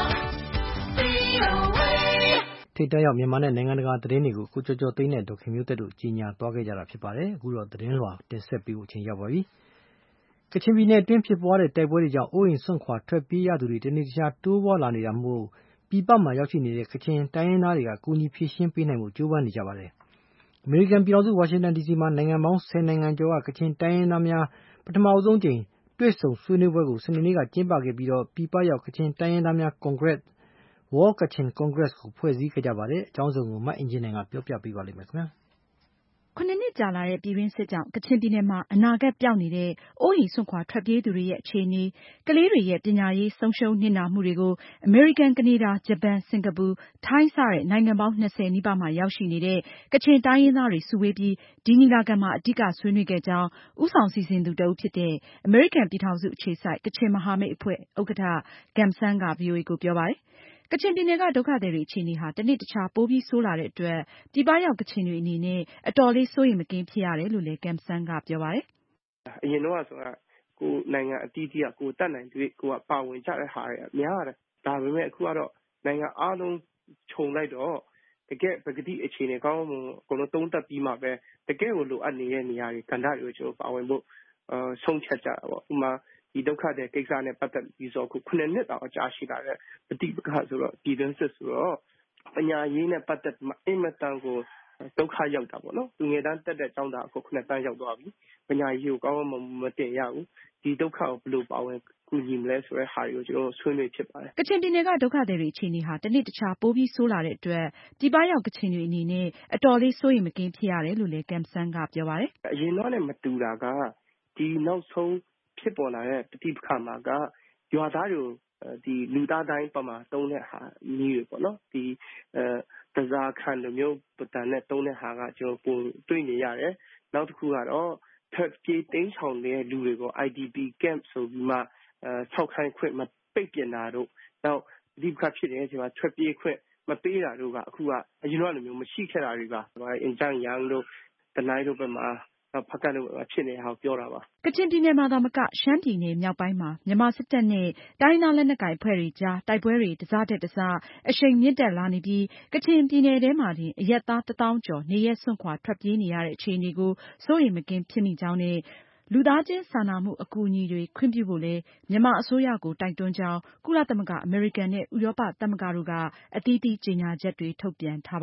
ထိပ်တန်းရောက်မြန်မာနဲ့နိုင်ငံတကာသတင်းတွေကို ကိုကျော်ကျော်သိန်းနဲ့ဒေါ်ခင်မျိုးသက်တို့ကြီးညာသွားခဲ့ကြတာဖြစ်ပါတယ်။အခုတော့သတင်းလွှာတင်ဆက်ပေးဖို့အချိန်ရောက်ပါပြီ။ကချင်ပြည်နယ်အတွင်းဖြစ်ပွားတဲ့တိုက်ပွဲတွေကြောင့်အိုးအိမ်စွန့်ခွာထွက်ပြေးရသူတွေတနေ့တခြားတိုးပွားလာနေတာမို့ပြည်ပမှာရောက်ရှိနေတဲ့ကချင်တိုင်းရင်းသားတွေကကူညီဖြေရှင်းပေးနိုင်ဖို့ကြိုးပမ်းနေကြပါတယ်။အမေရိကန်ပြည်ထောင်စုဝါရှင်တန်ဒီစီမှာနိုင်ငံပေါင်းဆယ်နိုင်ငံကျော်ကကချင်တိုင်းရင်းသားများပထမဆုံးအကြိမ်တွေ့ဆုံဆွေးနွေးပွဲကိုစနေနေ့ကကျင်းပခဲ့ပြီးပြည်ပရောက်ကချင်တိုင်းရင်းသားများကွန်ဂရက် World Kachin Congress ကိုဖွဲ့စည်းခဲ့ကြပါတယ်။အကြောင်းစုံကိုမအင်ကြင်းနိုင်ကပြောပြပေးပါလိမ့်မယ်ခင်ဗျာ။ခုနှစ်နှစ်ကြာလာတဲ့ပြည်တွင်းစစ်ကြောင့်ကချင်ပြည်နယ်မှာအနာဂတ်ပျောက်နေတဲ့အိုးအိမ်စွန့်ခွာထွက်ပြေးသူတွေရဲ့အခြေအနေ၊ကလေးတွေရဲ့ပညာရေးဆုံးရှုံးနစ်နာမှုတွေကိုအမေရိကန်၊ကနေဒါ၊ဂျပန်၊စင်ကာပူ၊ထိုင်းစတဲ့နိုင်ငံပေါင်း၂၀နီးပါးမှာရောက်ရှိနေတဲ့ကချင်တိုင်းရင်းသားတွေစုဝေးပြီးဒီညီလာခံမှာအဓိကဆွေးနွေးခဲ့ကြောင်းဦးဆောင်စီစဉ်သူတဦးဖြစ်တဲ့အမေရိကန်ပြည်ထောင်စုအခြေစိုက်ကချင်မဟာမိတ်အဖွဲ့ဥက္ကဋ္ဌ Gum Sang က ဗွီအိုအေကိုပြောပါတယ်။ကချင်ပြည်နယ်ကဒုက္ခသည်တွေအခြေအနေဟာတနေ့တခြားပိုပြီးဆိုးလာတဲ့အတွက်ပြည်ပရောက်ကချင်တွေအနေနဲ့အတော်လေးစိုးရိမ်မကင်းဖြစ်ရတယ်လို့လည်း Gum Sang ကပြောပါတယ်။အရင်တော့ဆိုတာကိုနိုင်ငံအသီးသီးကကိုတတ်နိုင်တွေ့ကိုကပါဝင်ကြတဲ့ဟာတွေများတယ်။ဒါပေမဲ့အခုကတော့နိုင်ငံအားလုံးခြုံလိုက်တော့တကယ်ပကတိအခြေအနေကောင်းမှုအကုန်လုံးသုံးသပ်ပြီးမှပဲတကယ်ကိုလိုအပ်နေတဲ့နေရာတွေကဏ္ဍတွေကိုကျွန်တော်ပါဝင်ဖို့အာဆုံးဖြတ်ကြတာပေါ့။ဥပမာဒီဒုက္ခတဲ့ကိစ္စနဲ့ပတ်သက်ပြီးဆိုအခုခုနှစ်နှစ်တောင်ကြာရှိလာတဲ့ပဋိပက္ခဆိုတော့ပြည်တွင်းစစ်ဆိုတော့ပညာရေးနဲ့ပတ်သက်အင်မတန်ကိုဒုက္ခရောက်တာပေါ့နော်။သူငယ်တန်းတက်တဲ့ကျောင်းသားအခုခုနှစ်တန်းရောက်သွားပြီ။ပညာရေးကိုကောင်းကောင်းမတင်ရဘူး။ဒီဒုက္ခကိုဘယ်လိုပါဝင်ကူညီမလဲဆိုတဲ့ဟာတွေကိုကျွန်တော်ဆွေးနွေးဖြစ်ပါတယ်။ကချင်ပြည်နယ်ကဒုက္ခသည်တွေအခြေအနေဟာတနေ့တခြားပိုပြီးဆိုးလာတဲ့အတွက်ပြည်ပရောက်ကချင်တွေအနေနဲ့အတော်လေးစိုးရိမ်မကင်းဖြစ်ရတယ်လို့လည်း Gum Sang ကပြောပါတယ်။အရင်တော့နဲ့မတူတာကဒီနောက်ဆုံးဖြစ်ပေါ်လာတဲ့ပဋိပက္ခမှာကရွာသားတွေကိုဒီလူသားတိုင်းပမာတုံးတဲ့ဟာမျိုးတွေပေါ့နော်။ဒီအဲတစားခံလိုမျိုးပတန်နဲ့တုံးတဲ့ဟာကကျွန်တော်ပုံတွေ့နေရတယ်။နောက်တစ်ခုကတော့ထွက်ပြေးတိမ်းရှောင်နေတဲ့လူတွေကို I D P camp ဆိုပြီးမှအဲဆောက်ခိုင်းခွင့်မပိတ်ပင်တာတို့နောက်ဒီကဖြစ်နေတဲ့အချိန်မှာထွက်ပြေးခွင့်မပေးတာတို့ကအခုကအရင်ကလိုမျိုးမရှိခဲ့တာတွေပါ။အင်ဂျန်ယန်တို့တနိုင်းတို့ဘက်မှာဖက်ကတ်လို့ဖြစ်နေတာကိုပြောတာပါ။ကချင်ပြည်နယ်မှာသာမကရှမ်းပြည်နယ်မြောက်ပိုင်းမှာမြန်မာစစ်တပ်နဲ့တိုင်းရင်းသားလက်နက်ကိုင်အဖွဲ့တွေကြားတိုက်ပွဲတွေတစထက်တစအရှိန်မြင့်တက်လာနေပြီးကချင်ပြည်နယ်ထဲမှာတင်အရပ်သားတသောင်းကျော်နေရပ်စွန့်ခွာထွက်ပြေးနေရတဲ့အခြေအနေကိုစိုးရိမ်မကင်းဖြစ်မိကြောင်းနဲ့လူသားချင်းစာနာမှုအကူအညီတွေခွင့်ပြုဖို့လည်းမြန်မာအစိုးရကိုတိုက်တွန်းကြောင်းကုလသမဂ္ဂ၊အမေရိကန်နဲ့ဥရောပသမဂ္ဂတို့ကအသီးသီးကြေညာချက်တွေထုတ်ပြန်ထားပါတယ်။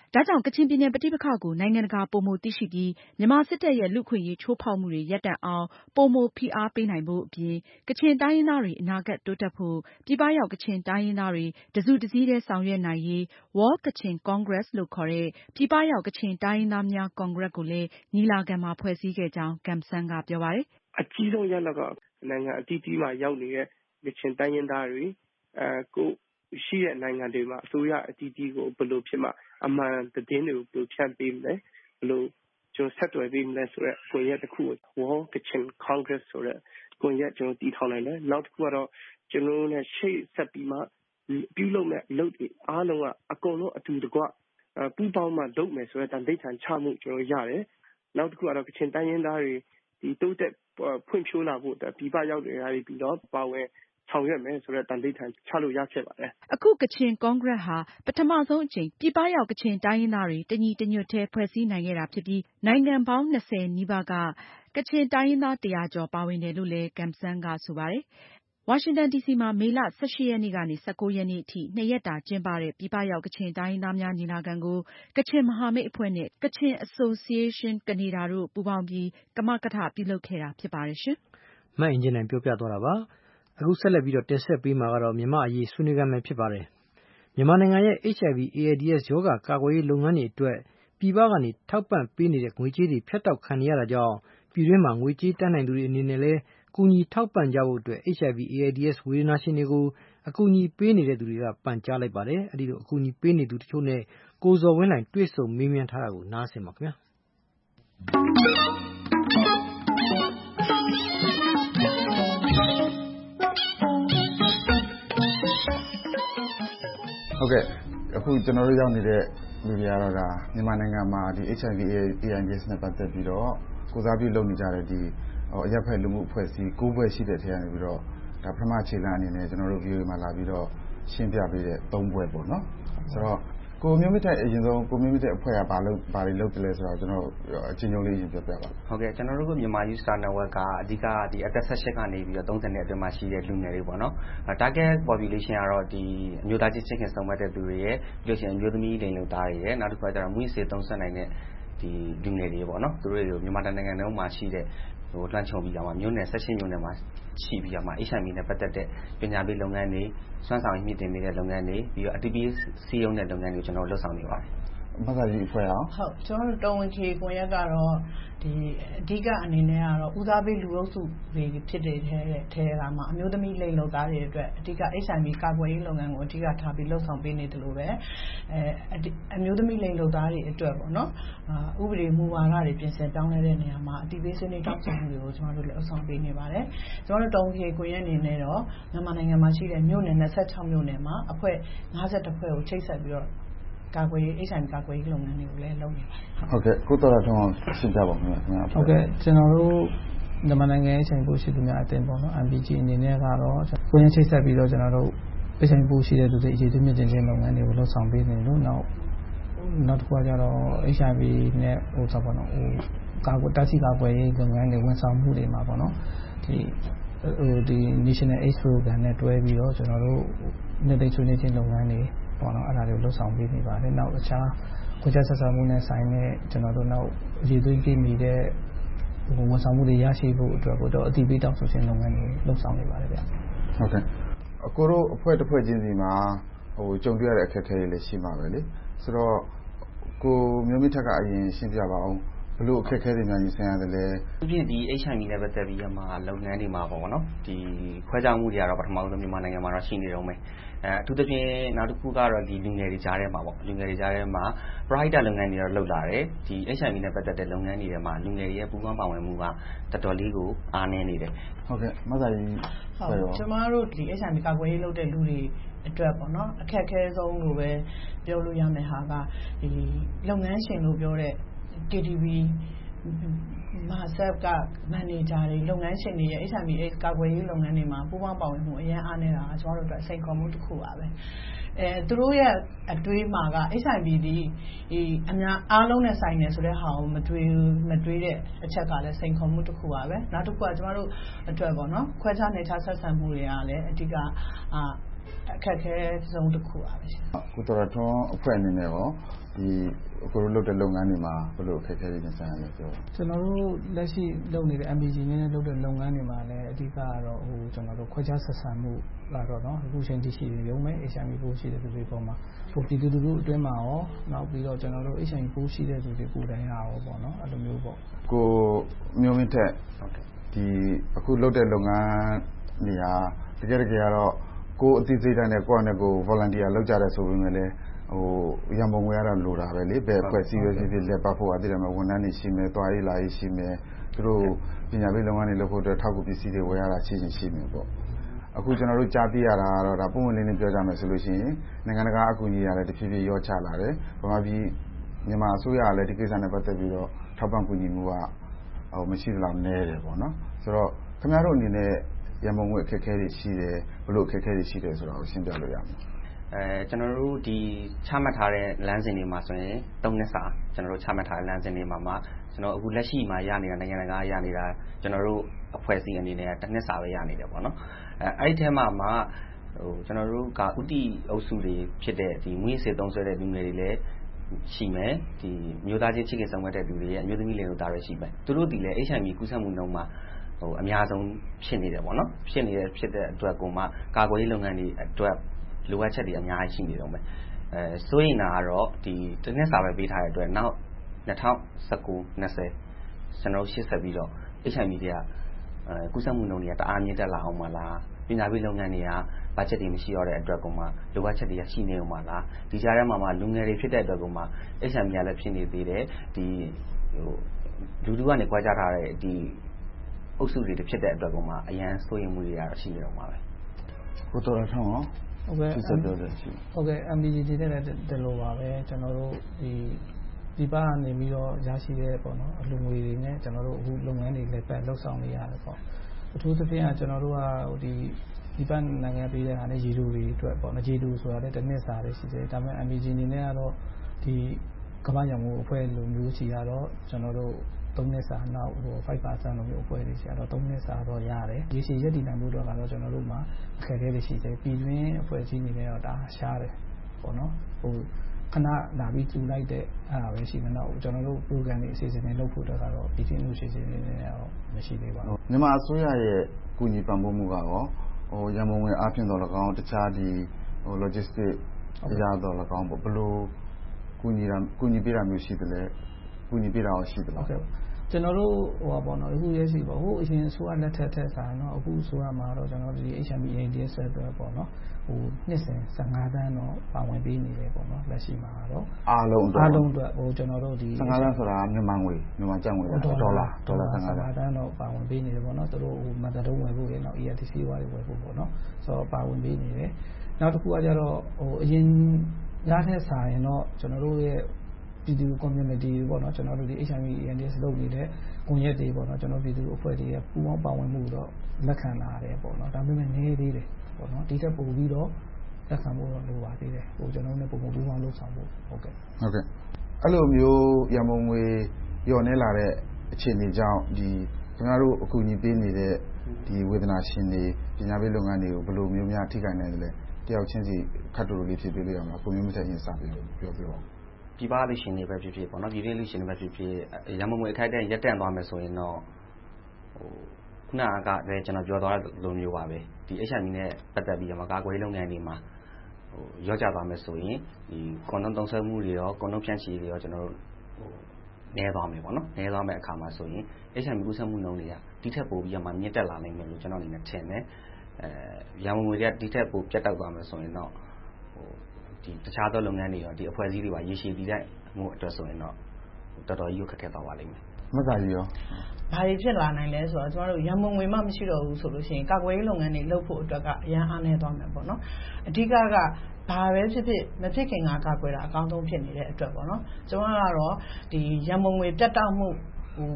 ဒါကြောင့်ကချင်ပြည်နယ်ပဋိပက္ခကိုနိုင်ငံတကာပိုမိုသိရှိပြီးမြန်မာစစ်တပ်ရဲ့လူ့အခွင့်အရေးချိုးဖောက်မှုတွေရပ်တန့်အောင်ပိုမိုဖိအားပေးနိုင်ဖို့အပြင်ကချင်တိုင်းရင်းသားတွေအနာဂတ်တိုးတက်ဖို့ပြည်ပရောက်ကချင်တိုင်းရင်းသားတွေတစုတစည်းတည်းဆောင်ရွက်နိုင်ရေး World Kachin Congress လို့ခေါ်တဲ့ပြည်ပရောက်ကချင်တိုင်းရင်းသားများကွန်ဂရက်ကိုလည်းညီလာခံမှာဖွဲ့စည်းခဲ့ကြောင်း Gum San ကပြောပါတယ်။အကြီးဆုံးရလဒ်ကနိုင်ငံအသီးသီးမှာရောက်နေတဲ့ကချင်တိုင်းရင်းသားတွေအဲကိုရှိတဲ့နိုင်ငံတွေမှာအစိုးရအသီးသီးကိုဘယ်လိုဖြစ်မှအမှန်သတင်းတွေကိုဘယ်လိုဖြန့်ပေးမလဲဘယ်လိုကျွန်တော်ဆက်သွယ်ပေးမလဲဆိုတဲ့ကွန်ရက်တစ်ခုကို World Kachin Congress ဆိုတဲ့ကွန်ရက်ကျွန်တော်တည်ထောင်နိုင်တယ်နောက်တစ်ခုကတော့ကျွန်တော်တို့နဲ့ရှေ့ဆက်ပြီးမှပြုလုပ်မဲ့အလုပ်တွေအားလုံးကအကုန်လုံးအတူတကွပူးပေါင်းမှလုပ်မယ်ဆိုတဲ့တန်ဖိုးချမှုကျွန်တော်ရတယ်နောက်တစ်ခုကတော့ကချင်တိုင်းရင်းသားတွေဒီတိုးတက်ဖွံ့ဖြိုးလာဖို့အတွက်ပြည်ပရောက်နေတာတွေပြီးတော့ပါဝင်ဆောင်ရွက်မယ်ဆိုတဲ့တန်ဖိုးချလို့ရခဲ့ပါတယ်အခုကချင်ကွန်ဂရက်ဟာပထမဆုံးအကြိမ်ပြည်ပရောက်ကချင်တိုင်းရင်းသားတွေတညီတညွတ်တည်းဖွဲ့စည်းနိုင်ခဲ့တာဖြစ်ပြီးနိုင်ငံပေါင်း၂၀နီးပါးကကချင်တိုင်းရင်းသားတရာကျော်ပါဝင်တယ်လို့လည်း Gum San ကဆိုပါတယ်ဝါရှင်တန်ဒီစီမှာမေလ၁၈ရက်နေ့ကနေ၁၉ရက်နေ့အထိနှစ်ရက်တာကျင်းပတဲ့ပြည်ပရောက်ကချင်တိုင်းရင်းသားများညီလာခံကိုကချင်မဟာမိတ်အဖွဲ့နဲ့ Kachin Association Canada တို့ပူးပေါင်းပြီးကမကထပြုလုပ်ခဲ့တာဖြစ်ပါတယ်ရှင်။မအင်ဂျင်နိုင်ပြောပြသွားတာပါ။အခုဆက်လက်ပြီးတော့တင်ဆက်ပေးမှာကတော့မြန်မာအရေးဆွေးနွေးကြမယ်ဖြစ်ပါတယ်။မြန်မာနိုင်ငံရဲ့ H I V AIDS ရောဂါကာကွယ်ရေးလုပ်ငန်းတွေအတွက်ပြည်ပကနေထောက်ပံ့ပေးနေတဲ့ငွေကြေးတွေဖြတ်တောက်ခံနေရတာကြောင့်ပြည်တွင်းမှာငွေကြေးတတ်နိုင်သူတွေအနေနဲ့လည်းကူညီထောက်ပံ့ကြဖို့အတွက် H I V AIDS ဝေဒနာရှင်တွေကိုအကူအညီပေးနေတဲ့သူတွေကပန်ကြားလိုက်ပါတယ်။အဲဒီလိုအကူအညီပေးနေသူတချို့နဲ့ကိုဇော်ဝင်းလှိုင်တွေ့ဆုံမေးမြန်းထားတာကိုနားဆင်ပါခင်ဗျာ။ဟုတ်ကဲ့အခုကျွန်တော်တို့ရောက်နေတဲ့လူတွေကတော့ဒါမြန်မာနိုင်ငံမှာဒီ H I V AIDS နဲ့ပတ်သက်ပြီးတော့ကိုစားပြုလုပ်နေကြတဲ့ဒီအရက်ဖက်လူမှုအဖွဲ့အစည်း၉ဘွဲ့ရှိတဲ့ထဲကနေပြီးတော့ဒါပထမခြေလှမ်းအနေနဲ့ကျွန်တော်တို့ V O A မှာလာပြီးတော့ရှင်းပြပေးတဲ့၃ဘွဲ့ပေါ့နော်ဆိုတော့ကိုမျိုးမြင့်တဲ့အရင်ဆုံးကိုမျိုးမြင့်တဲ့အဖွဲ့ကဘာလုပ်ဘာတွေလုပ်တယ်လဲဆိုတော့ကျွန်တော်အချင်းချင်းလေးရင်ပြပြပါဟုတ်ကဲ့ကျွန်တော်တို့ကမြန်မာ Youth Star Network ကအဓိကဒီအသက်၁၈ကနေပြီးတော့၃၀နဲ့အတွင်းမှာရှိတဲ့လူငယ်တွေပေါ့နော် target population ကတော့ဒီအမျိုးသားချင်းချင်းစုံမက်တဲ့သူတွေရဲ့ပြီးလို့ရှိရင်အမျိုးသမီးလိင်လုံသားတွေရဲ့နောက်တစ်ခါကျတော့မွေးစေသုံးဆက်နိုင်တဲ့ဒီလူငယ်တွေပေါ့နော်သူတို့တွေမြန်မာနိုင်ငံလုံးမှာရှိတဲ့ဟိုလွှမ်းခြုံပြီးတော့မြို့နယ်၁၈မြို့နယ်မှာရှိပြီးတော့မှ H I V နဲ့ပတ်သက်တဲ့ပညာပေးလုပ်ငန်းတွေစွမ်းဆောင်ရည်မြင့်တင်ပေးတဲ့လုပ်ငန်းတွေပြီးတော့အတီးပြီးစီးရုံးတဲ့လုပ်ငန်းတွေကျွန်တော်လုပ်ဆောင်နေပါတယ်မဆာကြီးအဖွဲ့အောင်ဟုတ်ကျွန်တော်တို့တော်ဝင်ခေကွန်ရက်ကတော့ဒီအဓိကအနေနဲ့ကတော့ဦးစားပေးလူအုပ်စုတွေဖြစ်တဲ့ထဲထဲလာမှာအမျိုးသမီးလိင်လုံသားတွေအတွက်အဓိက H I V ကာကွယ်ရေးလုပ်ငန်းကိုအဓိကထားပြီးလှုပ်ဆောင်ပေးနေတယ်လို့ပဲအဲအမျိုးသမီးလိင်လုံသားတွေအတွက်ပေါ့နော်ဥပဒေမူဝါဒတွေပြင်ဆင်ပြောင်းလဲတဲ့နေရာမှာအတီးပေးဆွေးနွေးတောင်းဆိုမှုတွေကိုကျွန်တော်တို့လည်းလှုပ်ဆောင်ပေးနေပါတယ်ကျွန်တော်တို့တော်ဝင်ခေကွန်ရက်အနေနဲ့တော့မြန်မာနိုင်ငံမှာရှိတဲ့မြို့နယ်၂၆မြို့နယ်မှာအဖွဲ့၅၁ဖွဲ့ကိုချိတ်ဆက်ပြီးတော့ကာကွယ်ရေး H I V ကာကွယ်ရေးလုပ်ငန်းတွေကိုလည်းလုပ်နေပါတယ်ဟုတ်ကဲ့ကိုတော်တော်ထုံးအောင်ရှင်းပြပါဦးခင်ဗျာဟုတ်ကဲ့ကျွန်တော်တို့မြန်မာနိုင်ငံ H I V ပိုးရှိသူများအသင်းပေါ့နော် M P G အနေနဲ့ကတော့ကိုရင်ချိတ်ဆက်ပြီးတော့ကျွန်တော်တို့ H I V ပိုးရှိတဲ့သူတွေအရေးကြီးမြင့်တင်ခြင်းလုပ်ငန်းတွေကိုလှုပ်ဆောင်ပေးနေလို့နောက်နောက်တစ်ခုကကျတော့ H I V နဲ့ဟိုဆိုပေါ့နော်ဟိုကာကွယ်တားဆီးကာကွယ်ရေးလုပ်ငန်းတွေဝန်ဆောင်မှုတွေမှာပေါ့နော်ဒီဟိုဒီ National AIDS Program နဲ့တွဲပြီးတော့ကျွန်တော်တို့နေ့တိုင်းဆွေးနွေးခြင်းလုပ်ငန်းတွေပေါ့နော်အဲ့ဒါတွေကိုလှုပ်ဆောင်ပေးနေပါတယ်နောက်အခြားကိုကြဆက်ဆံမှုနဲ့ဆိုင်တဲ့ကျွန်တော်တို့နောက်ရေသွင်းကိမိတဲ့ဟိုဝန်ဆောင်မှုတွေရရှိဖို့အတွက်ကိုတော့အတိပေးတောင်းဆိုခြင်းလုပ်ငန်းတွေလှုပ်ဆောင်နေပါတယ်ဗျဟုတ်ကဲ့အကိုတို့အဖွဲ့တစ်ဖွဲ့ချင်းစီမှာဟိုကြုံတွေ့ရတဲ့အခက်အခဲတွေလည်းရှိမှာပဲလေဆိုတော့ကိုမျိုးမြင့်ထက်ကအရင်ရှင်းပြပါအောင်ဘလို့အခက်အခဲတွေများကြီးဆင်ရတယ်လဲသူပြင်ဒီ H I V နဲ့ပတ်သက်ပြီးမှလုပ်ငန်းတွေမှာပေါ့နော်ဒီခွဲခြားမှုတွေကတော့ပထမဆုံးမြန်မာနိုင်ငံမှာတော့ရှိနေတော့မယ်အဲအထူးသဖြင့်နောက်တစ်ခုကတော့ဒီလူငယ်တွေကြားထဲမှာပေါ့လူငယ်တွေကြားထဲမှာ private လုပ်ငန်းတွေတော့လုပ်လာတယ်ဒီ H I V နဲ့ပတ်သက်တဲ့လုပ်ငန်းတွေထဲမှာလူငယ်တွေရဲ့ပူးပေါင်းပါဝင်မှုကတော်တော်လေးကိုအားနည်းနေတယ်ဟုတ်ကဲ့မဆာကြီးဟုတ်ကျွန်တော်တို့ဒီ H I V ကာကွယ်ရေးလုပ်တဲ့လူတွေအတွက်ပေါ့နော်အခက်အခဲဆုံးလို့ပဲပြောလို့ရမယ်ဟာကဒီလုပ်ငန်းရှင်လို့ပြောတဲ့ K T V မာဆက် ကမန်နေဂျာတွေလုပ်ငန်းရှင်တွေရဲ့ H I V AIDS ကာကွယ်ရေးလုပ်ငန်းတွေမှာပူးပေါင်းပါဝင်မှုအများအားနေတာကျွန်တော်တို့အတွက်စိန်ခေါ်မှုတစ်ခုပါပဲအဲသူတို့ရဲ့အတွေးမှာက H I V ဒီအများအားလုံးနဲ့ဆိုင်နေဆိုတဲ့ဟာကိုမတွေးမတွေးတဲ့အချက်ကလည်းစိန်ခေါ်မှုတစ်ခုပါပဲနောက်တစ်ခုကကျွန်တော်တို့အတွက်ပေါ့နော်ခွဲခြားနေခြားဆက်ဆံမှုတွေကလည်းအဓိကအာအခက်အခဲဆုံးတစ်ခုပါပဲရှင်ကိုတော်ရထွန်းအဖွဲ့အနေနဲ့ရောဒီအခုလုပ်တဲ့လုပ်ငန်းတွေမှာဘယ်လိုအခက်အခဲတွေနဲ့ဆိုင်ရလဲပြောကျွန်တော်တို့လက်ရှိလုပ်နေတဲ့ M P G နဲ့လုပ်တဲ့လုပ်ငန်းတွေမှာလည်းအဓိကကတော့ဟိုကျွန်တော်တို့ခွဲခြားဆက်ဆံမှုကတော့เนาะအခုချိန်ထိရှိရုံပဲ H I V ပိုးရှိတဲ့သူတွေပေါ်မှာပိုဒီတူတူအတွင်းမှာရောနောက်ပြီးတော့ကျွန်တော်တို့ H I V ပိုးရှိတဲ့သူတွေကိုယ်တိုင်ရအောင်ပေါ့เนาะအဲ့လိုမျိုးပေါ့ကိုမျိုးမင်းထက်ဒီအခုလုပ်တဲ့လုပ်ငန်းတွေကတကယ်တကယ်ကတော့ကိုအသိစိတ်ဓာတ်နဲ့ကိုယ့်နဲ့ကို volunteer လုပ်ကြတယ်ဆိုပေမဲ့လည်းဟိုရန်ပုံငွေရတော့လိုတာပဲလေဘယ်အဖွဲ့အစည်းပဲဖြစ်ဖြစ်လက်ပတ်ဖို့အတိအကျဝန်ထမ်းတွေရှိမယ်သွားရေးလာရေးရှိမယ်သူတို့ပညာပေးလုပ်ငန်းတွေလုပ်ဖို့အတွက်ထောက်ကူပစ္စည်းတွေဝယ်ရတာရှိချင်းရှိမယ်ပေါ့အခုကျွန်တော်တို့ကြားသိရတာကတော့ဒါပုံမှန်လေးနဲ့ပြောကြမယ်ဆိုလို့ရှိရင်နိုင်ငံတကာအကူအညီရတယ်တဖြည်းဖြည်းရောချလာတယ်ဗမာပြည်မြန်မာအစိုးရကလည်းဒီကိစ္စနဲ့ပတ်သက်ပြီးတော့ထောက်ပံ့ကူညီမှုကဟိုမရှိသလောက်နည်းတယ်ပေါ့နော်ဆိုတော့ခင်ဗျားတို့အနေနဲ့ရန်ပုံငွေအခက်အခဲတွေရှိတယ်ဘလို့အခက်အခဲတွေရှိတယ်ဆိုတာကိုရှင်းပြလို့ရမယ်အဲကျွန်တော်တို့ဒီချမှတ်ထားတဲ့လမ်းစဉ်တွေမှာဆိုရင်သုံးနှစ်စာကျွန်တော်တို့ချမှတ်ထားတဲ့လမ်းစဉ်တွေမှာမှာကျွန်တော်အခုလက်ရှိမှာရနေတာနိုင်ငံတကာရနေတာကျွန်တော်တို့အဖွဲ့အစည်းအနေနဲ့တစ်နှစ်စာပဲရနေတယ်ပေါ့နော်အဲအဲ့ဒီထဲမှာမှာဟိုကျွန်တော်တို့ကဥတီအုပ်စုတွေဖြစ်တဲ့ဒီမွေးစေသုံးဆွဲတဲ့လူငယ်တွေလည်းရှိမယ်ဒီမျိုးသားချင်းချစ်ခင်ဆောင်ရွက်တဲ့လူတွေရဲ့အမျိုးသမီးလင်တို့သားတွေရှိမယ်သူတို့ဒီလည်း H I V ကူးစက်မှုနှုန်းမှာဟိုအများဆုံးဖြစ်နေတယ်ပေါ့နော်ဖြစ်နေတဲ့ဖြစ်တဲ့အတွက်ကိုမှကာကွယ်ရေးလုပ်ငန်းတွေအတွက်လိုအပ်ချက်တွေအများကြီးရှိနေတော့မယ်အဲစိုးရင်တာကတော့ဒီတစ်နှစ်စာပဲပေးထားတဲ့အတွက်နောက်၂၀၁၉ ၂၀ကျွန်တော်ရှေ့ဆက်ပြီးတော့ H I V တွေကအဲကူးစက်မှုနှုန်းတွေကတအားမြင့်တက်လာအောင်မလားပညာပေးလုပ်ငန်းတွေကဘတ်ဂျက်တွေမရှိတော့တဲ့အတွက်ကိုမှလိုအပ်ချက်တွေရှိနေအောင်မလားဒီကြားထဲမှာမှလူငယ်တွေဖြစ်တဲ့အတွက်ကိုမှ H I V ကလည်းဖြစ်နေသေးတယ်ဒီဟိုလူလူကနေကြွားကြထားတဲ့ဒီအုပ်စုတွေဖြစ်တဲ့အတွက်ကိုမှအရန်စိုးရိမ်မှုတွေကတော့ရှိနေတော့မှာပဲကိုတော်ရထွန်းရောဟုတ်ကဲ့ဟုတ်ကဲ့ M P G တွေနဲ့တလို့ပါပဲကျွန်တော်တို့ဒီဒီပါနေပြီးတော့ရရှိတဲ့ပေါ့နော်အလူငွေတွေနဲ့ကျွန်တော်တို့အခုလုပ်ငန်းတွေလည်းပတ်လှုပ်ဆောင်နေရတယ်ပေါ့အထူးသဖြင့်ကကျွန်တော်တို့ကဟိုဒီဒီပန်းနိုင်ငံပြည်တဲ့ဟာနဲ့ရေလူတွေအတွက်ပေါ့နော်ရေလူဆိုတာလည်းတစ်နှစ်စာလေးရှိတယ်ဒါပေမဲ့ M P G အနေနဲ့ကတော့ဒီကမ္ဘာ့ရန်ကုန်အဖွဲ့လိုမျိုးရှိရတော့ကျွန်တော်တို့သုံးနှစ်စာနောက်ဟို five percent လိုမျိုးအဖွဲ့တွေရှိတော့သုံးနှစ်စာတော့ရတယ်ရေရှည်ရက်တည်နိုင်မှုတော့ကတော့ကျွန်တော်တို့မှာအခက်အခဲတွေရှိတယ်ပြည်တွင်းအဖွဲ့အစည်းတွေနဲ့တော့ဒါရှားတယ်ပေါ့နော်ဟိုခဏလာပြီးကျူလိုက်တဲ့အဲ့ဒါပဲရှိမှတော့ကျွန်တော်တို့ program တွေအစီအစဉ်တွေလုပ်ဖို့တော့ကတော့ပြည်တွင်းလူရှိစီတွေနဲ့တော့မရှိသေးပါဘူးမြန်မာအစိုးရရဲ့ကူညီပံ့ပိုးမှုကရောဟိုရန်ပုံငွေအားဖြင့်တော့၎င်းတခြားဒီဟို logistic အရာတော့၎င်းပေါ့ဘလို့ကူညီတာကူညီပေးတာမျိုးရှိတယ်လေကူညီပေးတာရောရှိတယ်လားဟုတ်ကဲ့ကျွန်တော်တို့ဟိုပေါ့နော်အခုရရှိပေါ့ဟိုအရင်ဆိုရလက်ထက်ထက်ဆိုင်တော့အခုဆိုရမှာတော့ကျွန်တော်တို့ဒီ H I V AIDS အတွက်ပေါ့နော်ဟိုနှစ်စဉ်ဆယ်ငါးတန်းတော့ပါဝင်ပေးနေတယ်ပေါ့နော်လက်ရှိမှာတော့အားလုံးအားလုံးအတွက်ဟိုကျွန်တော်တို့ဒီဆယ်ငါးတန်းဆိုတာမြန်မာငွေမြန်မာကျပ်ငွေဒေါ်လာဒေါ်လာဆယ်ငါးတန်းတော့ပါဝင်ပေးနေတယ်ပေါ့နော်သူတို့ဟိုမတတုံးဝယ်ဖို့ရနောက် E L T C ဝါတွေဝယ်ဖို့ပေါ့နော်ဆိုတော့ပါဝင်ပေးနေတယ်နောက်တစ်ခုကကြတော့ဟိုအရင်ရတဲ့ဆိုင်တော့ကျွန်တော်တို့ရဲ့ပြည်သူ community ပေါ့နော်ကျွန်တော်တို့ဒီ H I V AIDS လုပ်နေတဲ့ကွန်ရက်တွေပေါ့နော်ကျွန်တော်ပြည်သူအဖွဲ့တွေရဲ့ပူးပေါင်းပါဝင်မှုတော့လက်ခံလာတယ်ပေါ့နော်ဒါပေမဲ့နည်းသေးတယ်ပေါ့နော်ဒီထက်ပိုပြီးတော့လက်ခံဖို့တော့လိုပါသေးတယ်ဟိုကျွန်တော်တို့ပုံပုံပူးပေါင်းလုပ်ဆောင်ဖို့ဟုတ်ကဲ့ဟုတ်ကဲ့အဲ့လိုမျိုးရန်ပုံငွေလျော့နေလာတဲ့အခြေအနေကြောင့်ဒီကျွန်တော်တို့အကူအညီပေးနေတဲ့ဒီဝေဒနာရှင်တွေပညာပေးလုပ်ငန်းတွေကိုဘယ်လိုမျိုးများထိခိုက်နိုင်တယ်လဲတယောက်ချင်းစီခတ်တူလေးဖြစ်ပေးလို့ရမှာကိုမျိုးမဆက်ရင်စပြီးပြောပြပါပြည်ပလူရှင်တွေပဲဖြစ်ဖြစ်ပေါ့နော်ပြည်တွင်းလူရှင်တွေပဲဖြစ်ဖြစ်ရန်မုံငွေအခိုက်အတန့်ရက်တန့်သွားမယ်ဆိုရင်တော့ဟိုခုနကလည်းကျွန်တော်ပြောသွားတဲ့လိုမျိုးပါပဲဒီ H I V နဲ့ပတ်သက်ပြီးတော့ကာကွယ်ရေးလုပ်ငန်းတွေမှာဟိုရော့ကျသွားမယ်ဆိုရင်ဒီကွန်ဒုံသုံးဆွဲမှုတွေရောကွန်ဒုံဖြန့်ချီတွေရောကျွန်တော်တို့ဟိုနည်းသွားမယ်ပေါ့နော်နည်းသွားမယ့်အခါမှာဆိုရင် H I V ကူးစက်မှုနှုန်းတွေကဒီထက်ပိုပြီးတော့မှမြင့်တက်လာနိုင်မယ်လို့ကျွန်တော်အနေနဲ့ထင်တယ်အဲရန်မုံငွေတွေကဒီထက်ပိုပြတ်တောက်သွားမယ်ဆိုရင်တော့ဟိုဒီတခြားသောလုပ်ငန်းတွေရောဒီအဖွဲ့အစည်းတွေပါရေရှည်တည်တဲ့မှုအတွက်ဆိုရင်တော့တော်တော်ကြီးကိုခက်ခဲသွားပါလိမ့်မယ်မကကြီးရောဘာတွေဖြစ်လာနိုင်လဲဆိုတော့ကျွန်တော်တို့ရန်ပုံငွေမှမရှိတော့ဘူးဆိုလို့ရှိရင်ကာကွယ်ရေးလုပ်ငန်းတွေလုပ်ဖို့အတွက်ကအရန်အားနည်းသွားမယ်ပေါ့နော်အဓိကကဘာပဲဖြစ်ဖြစ်မဖြစ်ခင်ကကာကွယ်တာအကောင်းဆုံးဖြစ်နေတဲ့အတွက်ပေါ့နော်ကျွန်တော်ကတော့ဒီရန်ပုံငွေပြတ်တောက်မှုဟို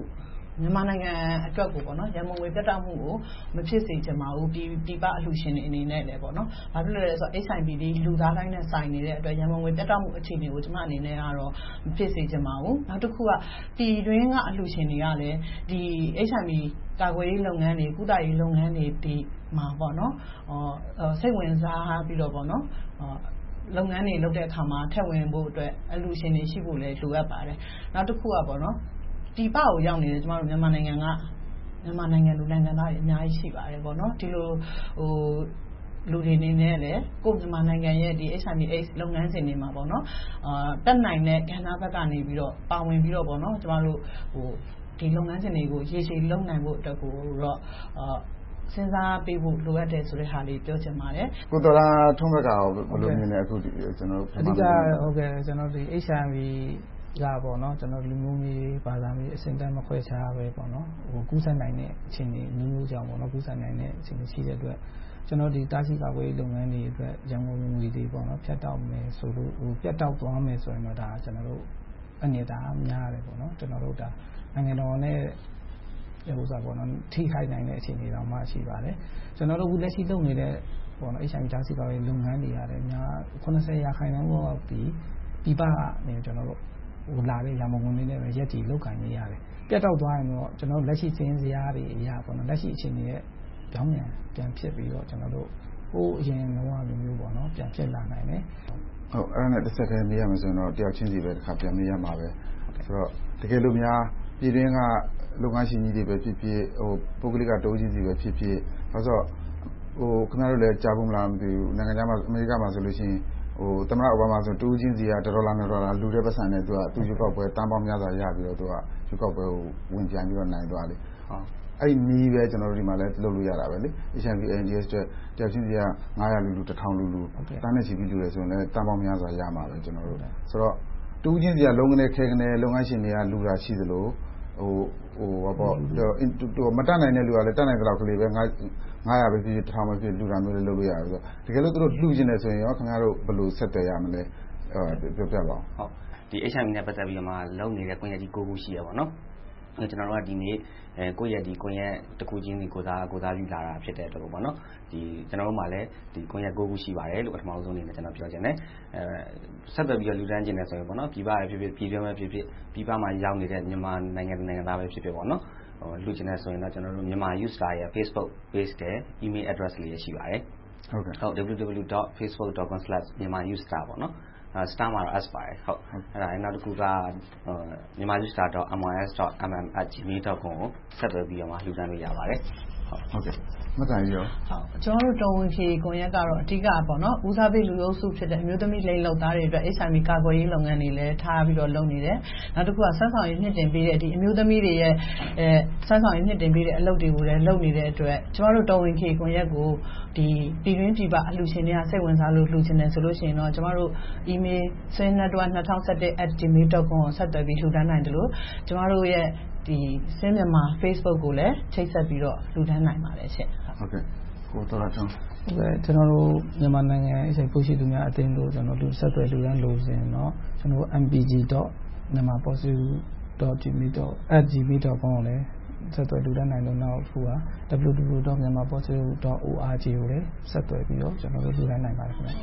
မြန်မာနိုင်ငံအတွက်ကိုပေါ့နော်ရန်ကုန်ငွေပြတ်တောက်မှုကိုမဖြစ်စေချင်ပါဘူးပြည်ပြည်ပအလှူရှင်တွေအနေနဲ့လည်းပေါ့နော်။ဘာဖြစ်လို့လဲဆိုတော့ H I P ဒီလူသားတိုင်းနဲ့ဆိုင်နေတဲ့အတွက်ရန်ကုန်ငွေပြတ်တောက်မှုအခြေအနေကိုကျွန်မအနေနဲ့ကတော့မဖြစ်စေချင်ပါဘူး။နောက်တစ်ခုကပြည်တွင်းကအလှူရှင်တွေကလည်းဒီ H I P ကာကွယ်ရေးလုပ်ငန်းတွေကုသရေးလုပ်ငန်းတွေဒီမှာပေါ့နော်။စိတ်ဝင်စားပြီးတော့ပေါ့နော်။လုပ်ငန်းတွေလုပ်တဲ့အခါမှာထက်ဝင်ဖို့အတွက်အလှူရှင်တွေရှိဖို့လည်းလိုအပ်ပါတယ်။နောက်တစ်ခုကပေါ့နော်ပြည်ပကိုရောက်နေတယ်ကျမတို့မြန်မာနိုင်ငံကမြန်မာနိုင်ငံလူနိုင်ငံသားတွေအများကြီးရှိပါတယ်ပေါ့နော်ဒီလိုဟိုလူတွေနေနဲ့လည်းကိုမြန်မာနိုင်ငံရဲ့ဒီ H I V AIDS လုပ်ငန်းစဉ်တွေမှာပေါ့နော်အာတက်နိုင်တဲ့ကဏ္ဍဘက်ကနေပြီးတော့ပါဝင်ပြီးတော့ပေါ့နော်ကျမတို့ဟိုဒီလုပ်ငန်းစဉ်တွေကိုရေရှည်လုပ်နိုင်ဖို့အတွက်ကိုတော့အာစဉ်းစားပေးဖို့လိုအပ်တယ်ဆိုတဲ့ဟာလေးပြောချင်ပါတယ်ကိုတော်လာထုံးဘက်ကရောဘယ်လိုမြင်လဲအခုကျွန်တော်အဓိကဟုတ်ကဲ့ကျွန်တော်ဒီ H I Vရပေါ့နော်ကျွန်တော်လူမျိုးမျိုးဘာသာမျိုးအစဉ်တန်းမခွဲခြားပဲပေါ့နော်ဟိုကူးစက်နိုင်တဲ့အခြေအနေမျိုးမျိုးကြောင့်ပေါ့နော်ကူးစက်နိုင်တဲ့အခြေအနေရှိတဲ့အတွက်ကျွန်တော်ဒီတားဆီးကာကွယ်ရေးလုပ်ငန်းတွေအတွက်ရန်ကုန်ငွေတွေပေါ့နော်ဖြတ်တောက်မယ်ဆိုလို့ဟိုပြတ်တောက်သွားမယ်ဆိုရင်တော့ဒါကျွန်တော်တို့အနေဒါများရတယ်ပေါ့နော်ကျွန်တော်တို့ဒါနိုင်ငံတော်နဲ့ဟိုစားပေါ့နော်ထိခိုက်နိုင်တဲ့အခြေအနေတောင်မှရှိပါတယ်ကျွန်တော်တို့အခုလက်ရှိလုပ်နေတဲ့ပေါ့နော် H I V တားဆီးကာကွယ်ရေးလုပ်ငန်းတွေရတယ်များခုနှစ်ဆယ်ရာခိုင်နှုန်းလောက်ပြီးပြပကနေကျွန်တော်တို့ဟိုလာတဲ့ရမုံငွေလေးနဲ့ပဲရက်တီလောက်ကန်နေရတယ်ပြတ်တောက်သွားရင်တော့ကျွန်တော်လက်ရှိစင်းစရာတွေအရာပေါ့နော်လက်ရှိအခြေအနေရဲ့ကြောင်းပြန်ပြန်ဖြစ်ပြီးတော့ကျွန်တော်တို့ဟိုအရင်လုံးဝလိုမျိုးပေါ့နော်ပြန်ဖြစ်လာနိုင်တယ်ဟုတ်အဲ့ဒါနဲ့တစ်ဆက်တည်းမေးရမယ်ဆိုရင်တော့တယောက်ချင်းစီပဲတစ်ခါပြန်မေးရမှာပဲဆိုတော့တကယ်လို့များပြည်တွင်းကလုပ်ငန်းရှင်ကြီးတွေပဲဖြစ်ဖြစ်ဟိုပုဂ္ဂလိကတိုးချင်းစီပဲဖြစ်ဖြစ်ဘာလို့ဟိုခင်ဗျားတို့လည်းကြားဖို့မလားမသိဘူးနိုင်ငံခြားမှာအမေရိကမှာဆိုလို့ရှိရင်ဟိုသမ္မတအိုဘားမားဆိုတိုးချင်းစီကဒေါ်လာနဲ့ဒေါ်လာလူတဲ့ပတ်စံနဲ့သူကသူရွေးကောက်ပွဲတန်းပေါင်းများစွာရပြီးတော့သူကရွေးကောက်ပွဲကိုဝင်ပြိုင်ပြီးတော့နိုင်သွားတယ်ဟုတ်အဲ့ဒီနည်းပဲကျွန်တော်တို့ဒီမှာလည်းလုပ်လို့ရတာပဲလေ H I V AIDS အတွက်တယောက်ချင်းစီကငါးရာလူလူတစ်ထောင်လူလူတန်းနဲ့ချီပြီးလူတယ်ဆိုရင်လည်းတန်းပေါင်းများစွာရမှာပဲကျွန်တော်တို့ဆိုတော့တိုးချင်းစီကလုံးကနေခဲကနေလုပ်ငန်းရှင်တွေကလူတာရှိသလိုဟိုဟိုဘာပေါ့မတတ်နိုင်တဲ့လူကလည်းတတ်နိုင်တဲ့လောက်ကလေးပဲငါငါးရာပဲဖြစ်ဖြစ်တစ်ထောင်ပဲဖြစ်လူတာမျိုးလေးလုပ်လို့ရတယ်ဆိုတော့တကယ်လို့သူတို့လှူကျင်တယ်ဆိုရင်ရောခင်ဗျားတို့ဘယ်လိုဆက်သွယ်ရမလဲပြောပြပါအောင်ဟုတ်ဒီ H I V နဲ့ပတ်သက်ပြီးတော့မှလုပ်နေတဲ့ကွန်ရက်ကြီးကိုခုရှိရပါတော့အဲကျွန်တော်တို့ကဒီနေ့အဲကိုယ့်ရဲ့ဒီကွန်ရက်တစ်ခုချင်းစီကိုသားကိုသားပြုလာတာဖြစ်တဲ့အတွက်ပေါ့နော်ဒီကျွန်တော်တို့မှလည်းဒီကွန်ရက်ကိုခုရှိပါတယ်လို့ပထမဆုံးအနေနဲ့ကျွန်တော်ပြောချင်တယ်အဲဆက်သွယ်ပြီးတော့လူတန်းကျင်နေဆိုရင်ပေါ့နော်ပြည်ပပဲဖြစ်ဖြစ်ပြည်တွင်းပဲဖြစ်ဖြစ်ပြည်ပမှာရောက်နေတဲ့မြန်မာနိုင်ငံနိုင်ငံသားပဲဖြစ်ဖြစ်ပေါ့နော်ဟိုလူကျင်နေဆိုရင်တော့ကျွန်တော်တို့မြန်မာ user ရဲ့ Facebook page တဲ့ email address လေးရှိပါတယ်ဟုတ်ကဲ့ဟုတ် w w w dot facebook dot com slash myanmar user ပေါ့နော်star မှာတော့ s ပါတယ်ဟုတ်အဲ့ဒါနောက်တစ်ခုကမြန်မာ user dot m y s dot m m at gmail dot com ကိုဆက်သွယ်ပြီးတော့မှလှူဒါန်းလို့ရပါတယ်ဟုတ်ကဲ့မကန်ရောဟုတ်ကျွန်တော်တို့တော်ဝင်ဖြေကွန်ရက်ကတော့အဓိကပေါ့နော်ဦးစားပေးလူအုပ်စုဖြစ်တဲ့အမျိုးသမီးလိင်လုပ်သားတွေအတွက် H I V ကာကွယ်ရေးလုပ်ငန်းတွေလည်းထားပြီးတော့လုပ်နေတယ်နောက်တစ်ခုကဆွမ်းဆောင်ရည်နှစ်တင်ပေးတဲ့ဒီအမျိုးသမီးတွေရဲ့အဲဆွမ်းဆောင်ရည်နှစ်တင်ပေးတဲ့အလုပ်တွေကိုလည်းလုပ်နေတဲ့အတွက်ကျွန်တော်တို့တော်ဝင်ဖြေကွန်ရက်ကိုဒီပြည်တွင်းပြည်ပအလှူရှင်တွေကစိတ်ဝင်စားလို့လှူချင်တယ်ဆိုလို့ရှိရင်တော့ကျွန်တော်တို့ email swinetwork twenty seventeen at gmail dot com ကိုဆက်သွယ်ပြီးလှူဒါန်းနိုင်တယ်လို့ကျွန်တော်တို့ရဲ့ဒီစင်းမြန်မာ Facebook ကိုလည်းချိတ်ဆက်ပြီးတော့လှူဒါန်းနိုင်ပါတယ်ရှင့်ဟုတ်ကဲ့ကိုတော်လာချောင်းဟုတ်ကဲ့ကျွန်တော်တို့မြန်မာနိုင်ငံအချိန်ပို့ရှိသူများအသင်းတို့ကျွန်တော်တို့ဆက်သွယ်လှူဒါန်းလို့ဆိုရင်တော့ကျွန်တော် m p g dot myanmar positive dot gmail dot at gmail dot com ကိုလည်းဆက်သွယ်လှူဒါန်းနိုင်လို့နောက်ခုက w w w dot myanmar positive dot org ကိုလည်းဆက်သွယ်ပြီးတော့ကျွန်တော်တို့လှူဒါန်းနိုင်ပါတယ်ခင်ဗျာ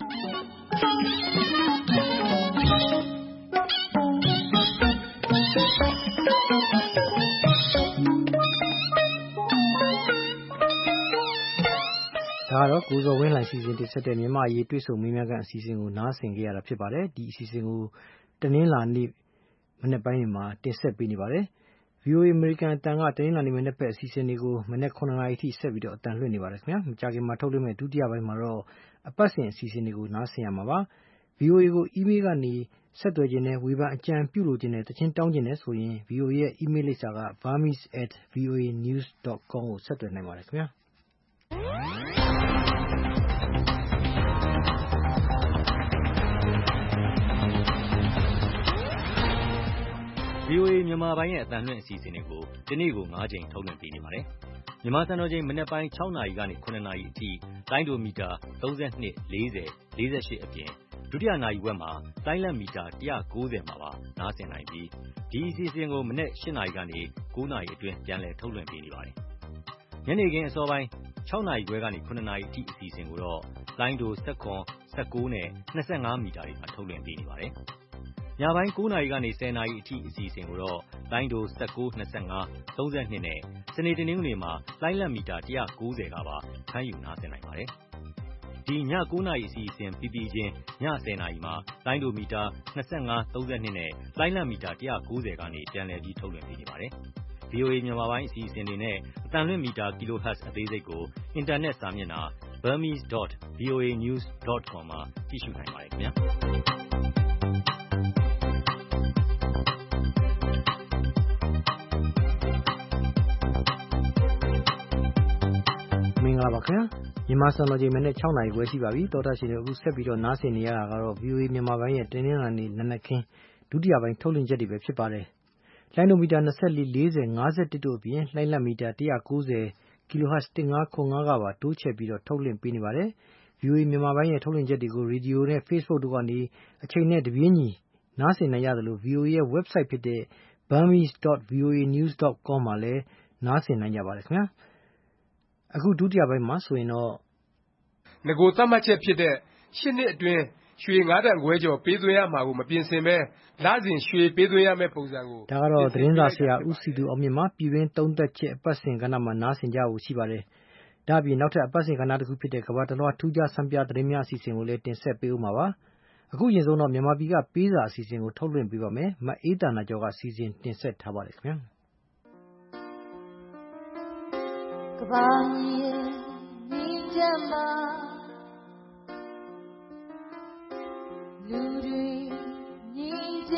ဒါကတော့ကိုဇော်ဝင်းလှိုင်စီစဉ်တင်ဆက်တဲ့မြန်မာအရေးတွေ့ဆုံမေးမြန်းခန်းအစီအစဉ်ကိုနားဆင်ကြရတာဖြစ်ပါတယ်ဒီအစီအစဉ်ကိုတနင်္လာနေ့မနေ့ပိုင်းမှာတင်ဆက်ပေးနေပါတယ် V O A American အတန်ကတနင်္လာနေ့မနေ့ဖက်အစီအစဉ်တွေကိုမနေ့9နာရီထိဆက်ပြီးတော့အတန်လွှင့်နေပါတယ်ခင်ဗျာမကြာခင်မှာထုတ်လွှင့်မဲ့ဒုတိယပိုင်းမှာတော့အပတ်စဉ်အစီအစဉ်တွေကိုနားဆင်ရမှာပါ V O A ကို email ကနေဆက်သွယ်ခြင်းနဲ့ဝေဖန်အကြံပြုလိုခြင်းနဲ့တခြင်းတောင်းခြင်းနဲ့ဆိုရင် V O A ရဲ့ email လိပ်စာက burmese at voanews dot com ကိုဆက်သွယ်နိုင်ပါတယ်ခင်ဗျာ V O A မြန်မာပိုင်းရဲ့အသံလွှင့်အစီအစဉ်တွေကိုဒီနေ့ကို၅ချိန်ထုတ်လွှင့်ပေးနေပါတယ်။မြန်မာစံတော်ချိန်မနက်ပိုင်း၆နာရီကနေ9နာရီအထိတိုင်းဒိုမီတာ32 40 48အပြင်ဒုတိယနာရီဝက်မှာလိုင်းလံမီတာone ninetyမှာပါနားဆင်နိုင်ပြီးဒီအစီအစဉ်ကိုမနေ့eightနာရီကနေnineနာရီအတွင်းပြန်လည်ထုတ်လွှင့်ပေးနေပါတယ်။ညနေခင်းအစောပိုင်းsixနာရီခွဲကနေsevenနာရီအထိအစီအစဉ်ကိုတော့လိုင်းတိုeleven, nineteenနဲ့twenty-fiveမီတာတွေမှာထုတ်လွှင့်ပေးနေပါတယ်။ညပိုင်းnineနာရီကနေtenနာရီအထိအစီအစဉ်ကိုတော့လိုင်းတိုeleven, twenty-five, thirty-twoနဲ့စနေတနင်္ဂနွေမှာလိုင်းလံမီတာone ninetyကပါဖမ်းယူနားဆင်နိုင်ပါတယ်။ဒီညnineနာရီအစီအစဉ်ပြီးပြီးချင်းညtenနာရီမှာလိုင်းတိုမီတာtwenty-five, thirty-twoနဲ့လိုင်းလံမီတာone ninetyကနေပြန်လည်ပြီးထုတ်လွှင့်ပေးနေပါတယ်။ V O A မြန်မာပိုင်းအစီအစဉ်တွေနဲ့အသံလွှင့်မီတာ kilohertz အသေးစိတ်ကိုအင်တာနက်စာမျက်နှာ burmese dot v o a news dot com မှာကြည့်ရှုနိုင်ပါတယ်ခင်ဗျာ။မင်္ဂလာပါခင်ဗျာမြန်မာစံတော်ချိန်မနေ့sixနာရီခွဲရှိပါပြီတောတာရှင်တွေအခုဆက်ပြီးတော့နားဆင်နေရတာကတော့ V O A မြန်မာပိုင်းရဲ့တင်းနှင်းလာနေနနက်ခင်းဒုတိယပိုင်းထုတ်လွှင့်ချက်တွေပဲဖြစ်ပါတယ်လိုင်းနိုမီတာtwenty-four, forty, fifty-oneတို့အပြင်လိုင်းလံမီတာone ninety ကီလိုဟတ်ဇ်fifteen ninetyကပါတိုးချဲ့ပြီးတော့ထုတ်လွှင့်ပေးနေပါတယ်။ V O A မြန်မာပိုင်းရဲ့ထုတ်လွှင့်ချက်တွေကိုရေဒီယိုနဲ့ Facebook တို့ကနေအချိန်နဲ့တပြေးညီနားဆင်နိုင်ရသလို V O A ရဲ့ website ဖြစ်တဲ့ burmese dot v o a news dot com မှာလည်းနားဆင်နိုင်ကြပါတယ်ခင်ဗျာ။အခုဒုတိယပိုင်းမှာဆိုရင်တော့ငကိုသတ်မှတ်ချက်ဖြစ်တဲ့eightနှစ်အတွင်းရွှေ၅တန်ခွဲကျော်ပေးသွင်းရမှာကိုမပြင်ဆင်ပဲလစဉ်ရွှေပေးသွင်းရမယ့်ပုံစံကိုဒါကတော့သတင်းစာဆရာဦးစီသူအောင်မြင့်မှာပြည်တွင်းသုံးသက်ချက်အပတ်စဉ်ကဏ္ဍမှာနားဆင်ကြဖို့ရှိပါတယ်။ဒါ့အပြင်နောက်ထပ်အပတ်စဉ်ကဏ္ဍတစ်ခုဖြစ်တဲ့ကမ္ဘာတစ်လွှားထူးခြားဆန်းပြသတင်းများအစီအစဉ်ကိုလည်းတင်ဆက်ပေးဦးမှာပါ။အခုရင်ဆုံးတော့မြန်မာပြည်ကပေးစာအစီအစဉ်ကိုထုတ်လွှင့်ပေးပါမယ်။မအေးတနာကျော်ကစီစဉ်တင်ဆက်ထားပါတယ်ခင်ဗျာ။ကဘာရဲ့ညီကြမှာလူတွေညီကြ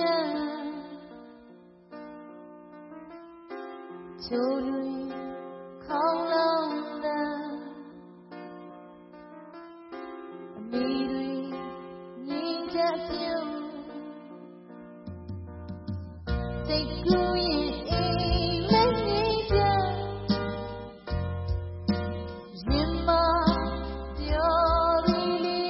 ချိုးလူခေါင်းလုံးတဲ့အမီတွေညီကြပြုံးစိတ်ကူးရင်အိမ်လေးညီကြရင်မပြောရီ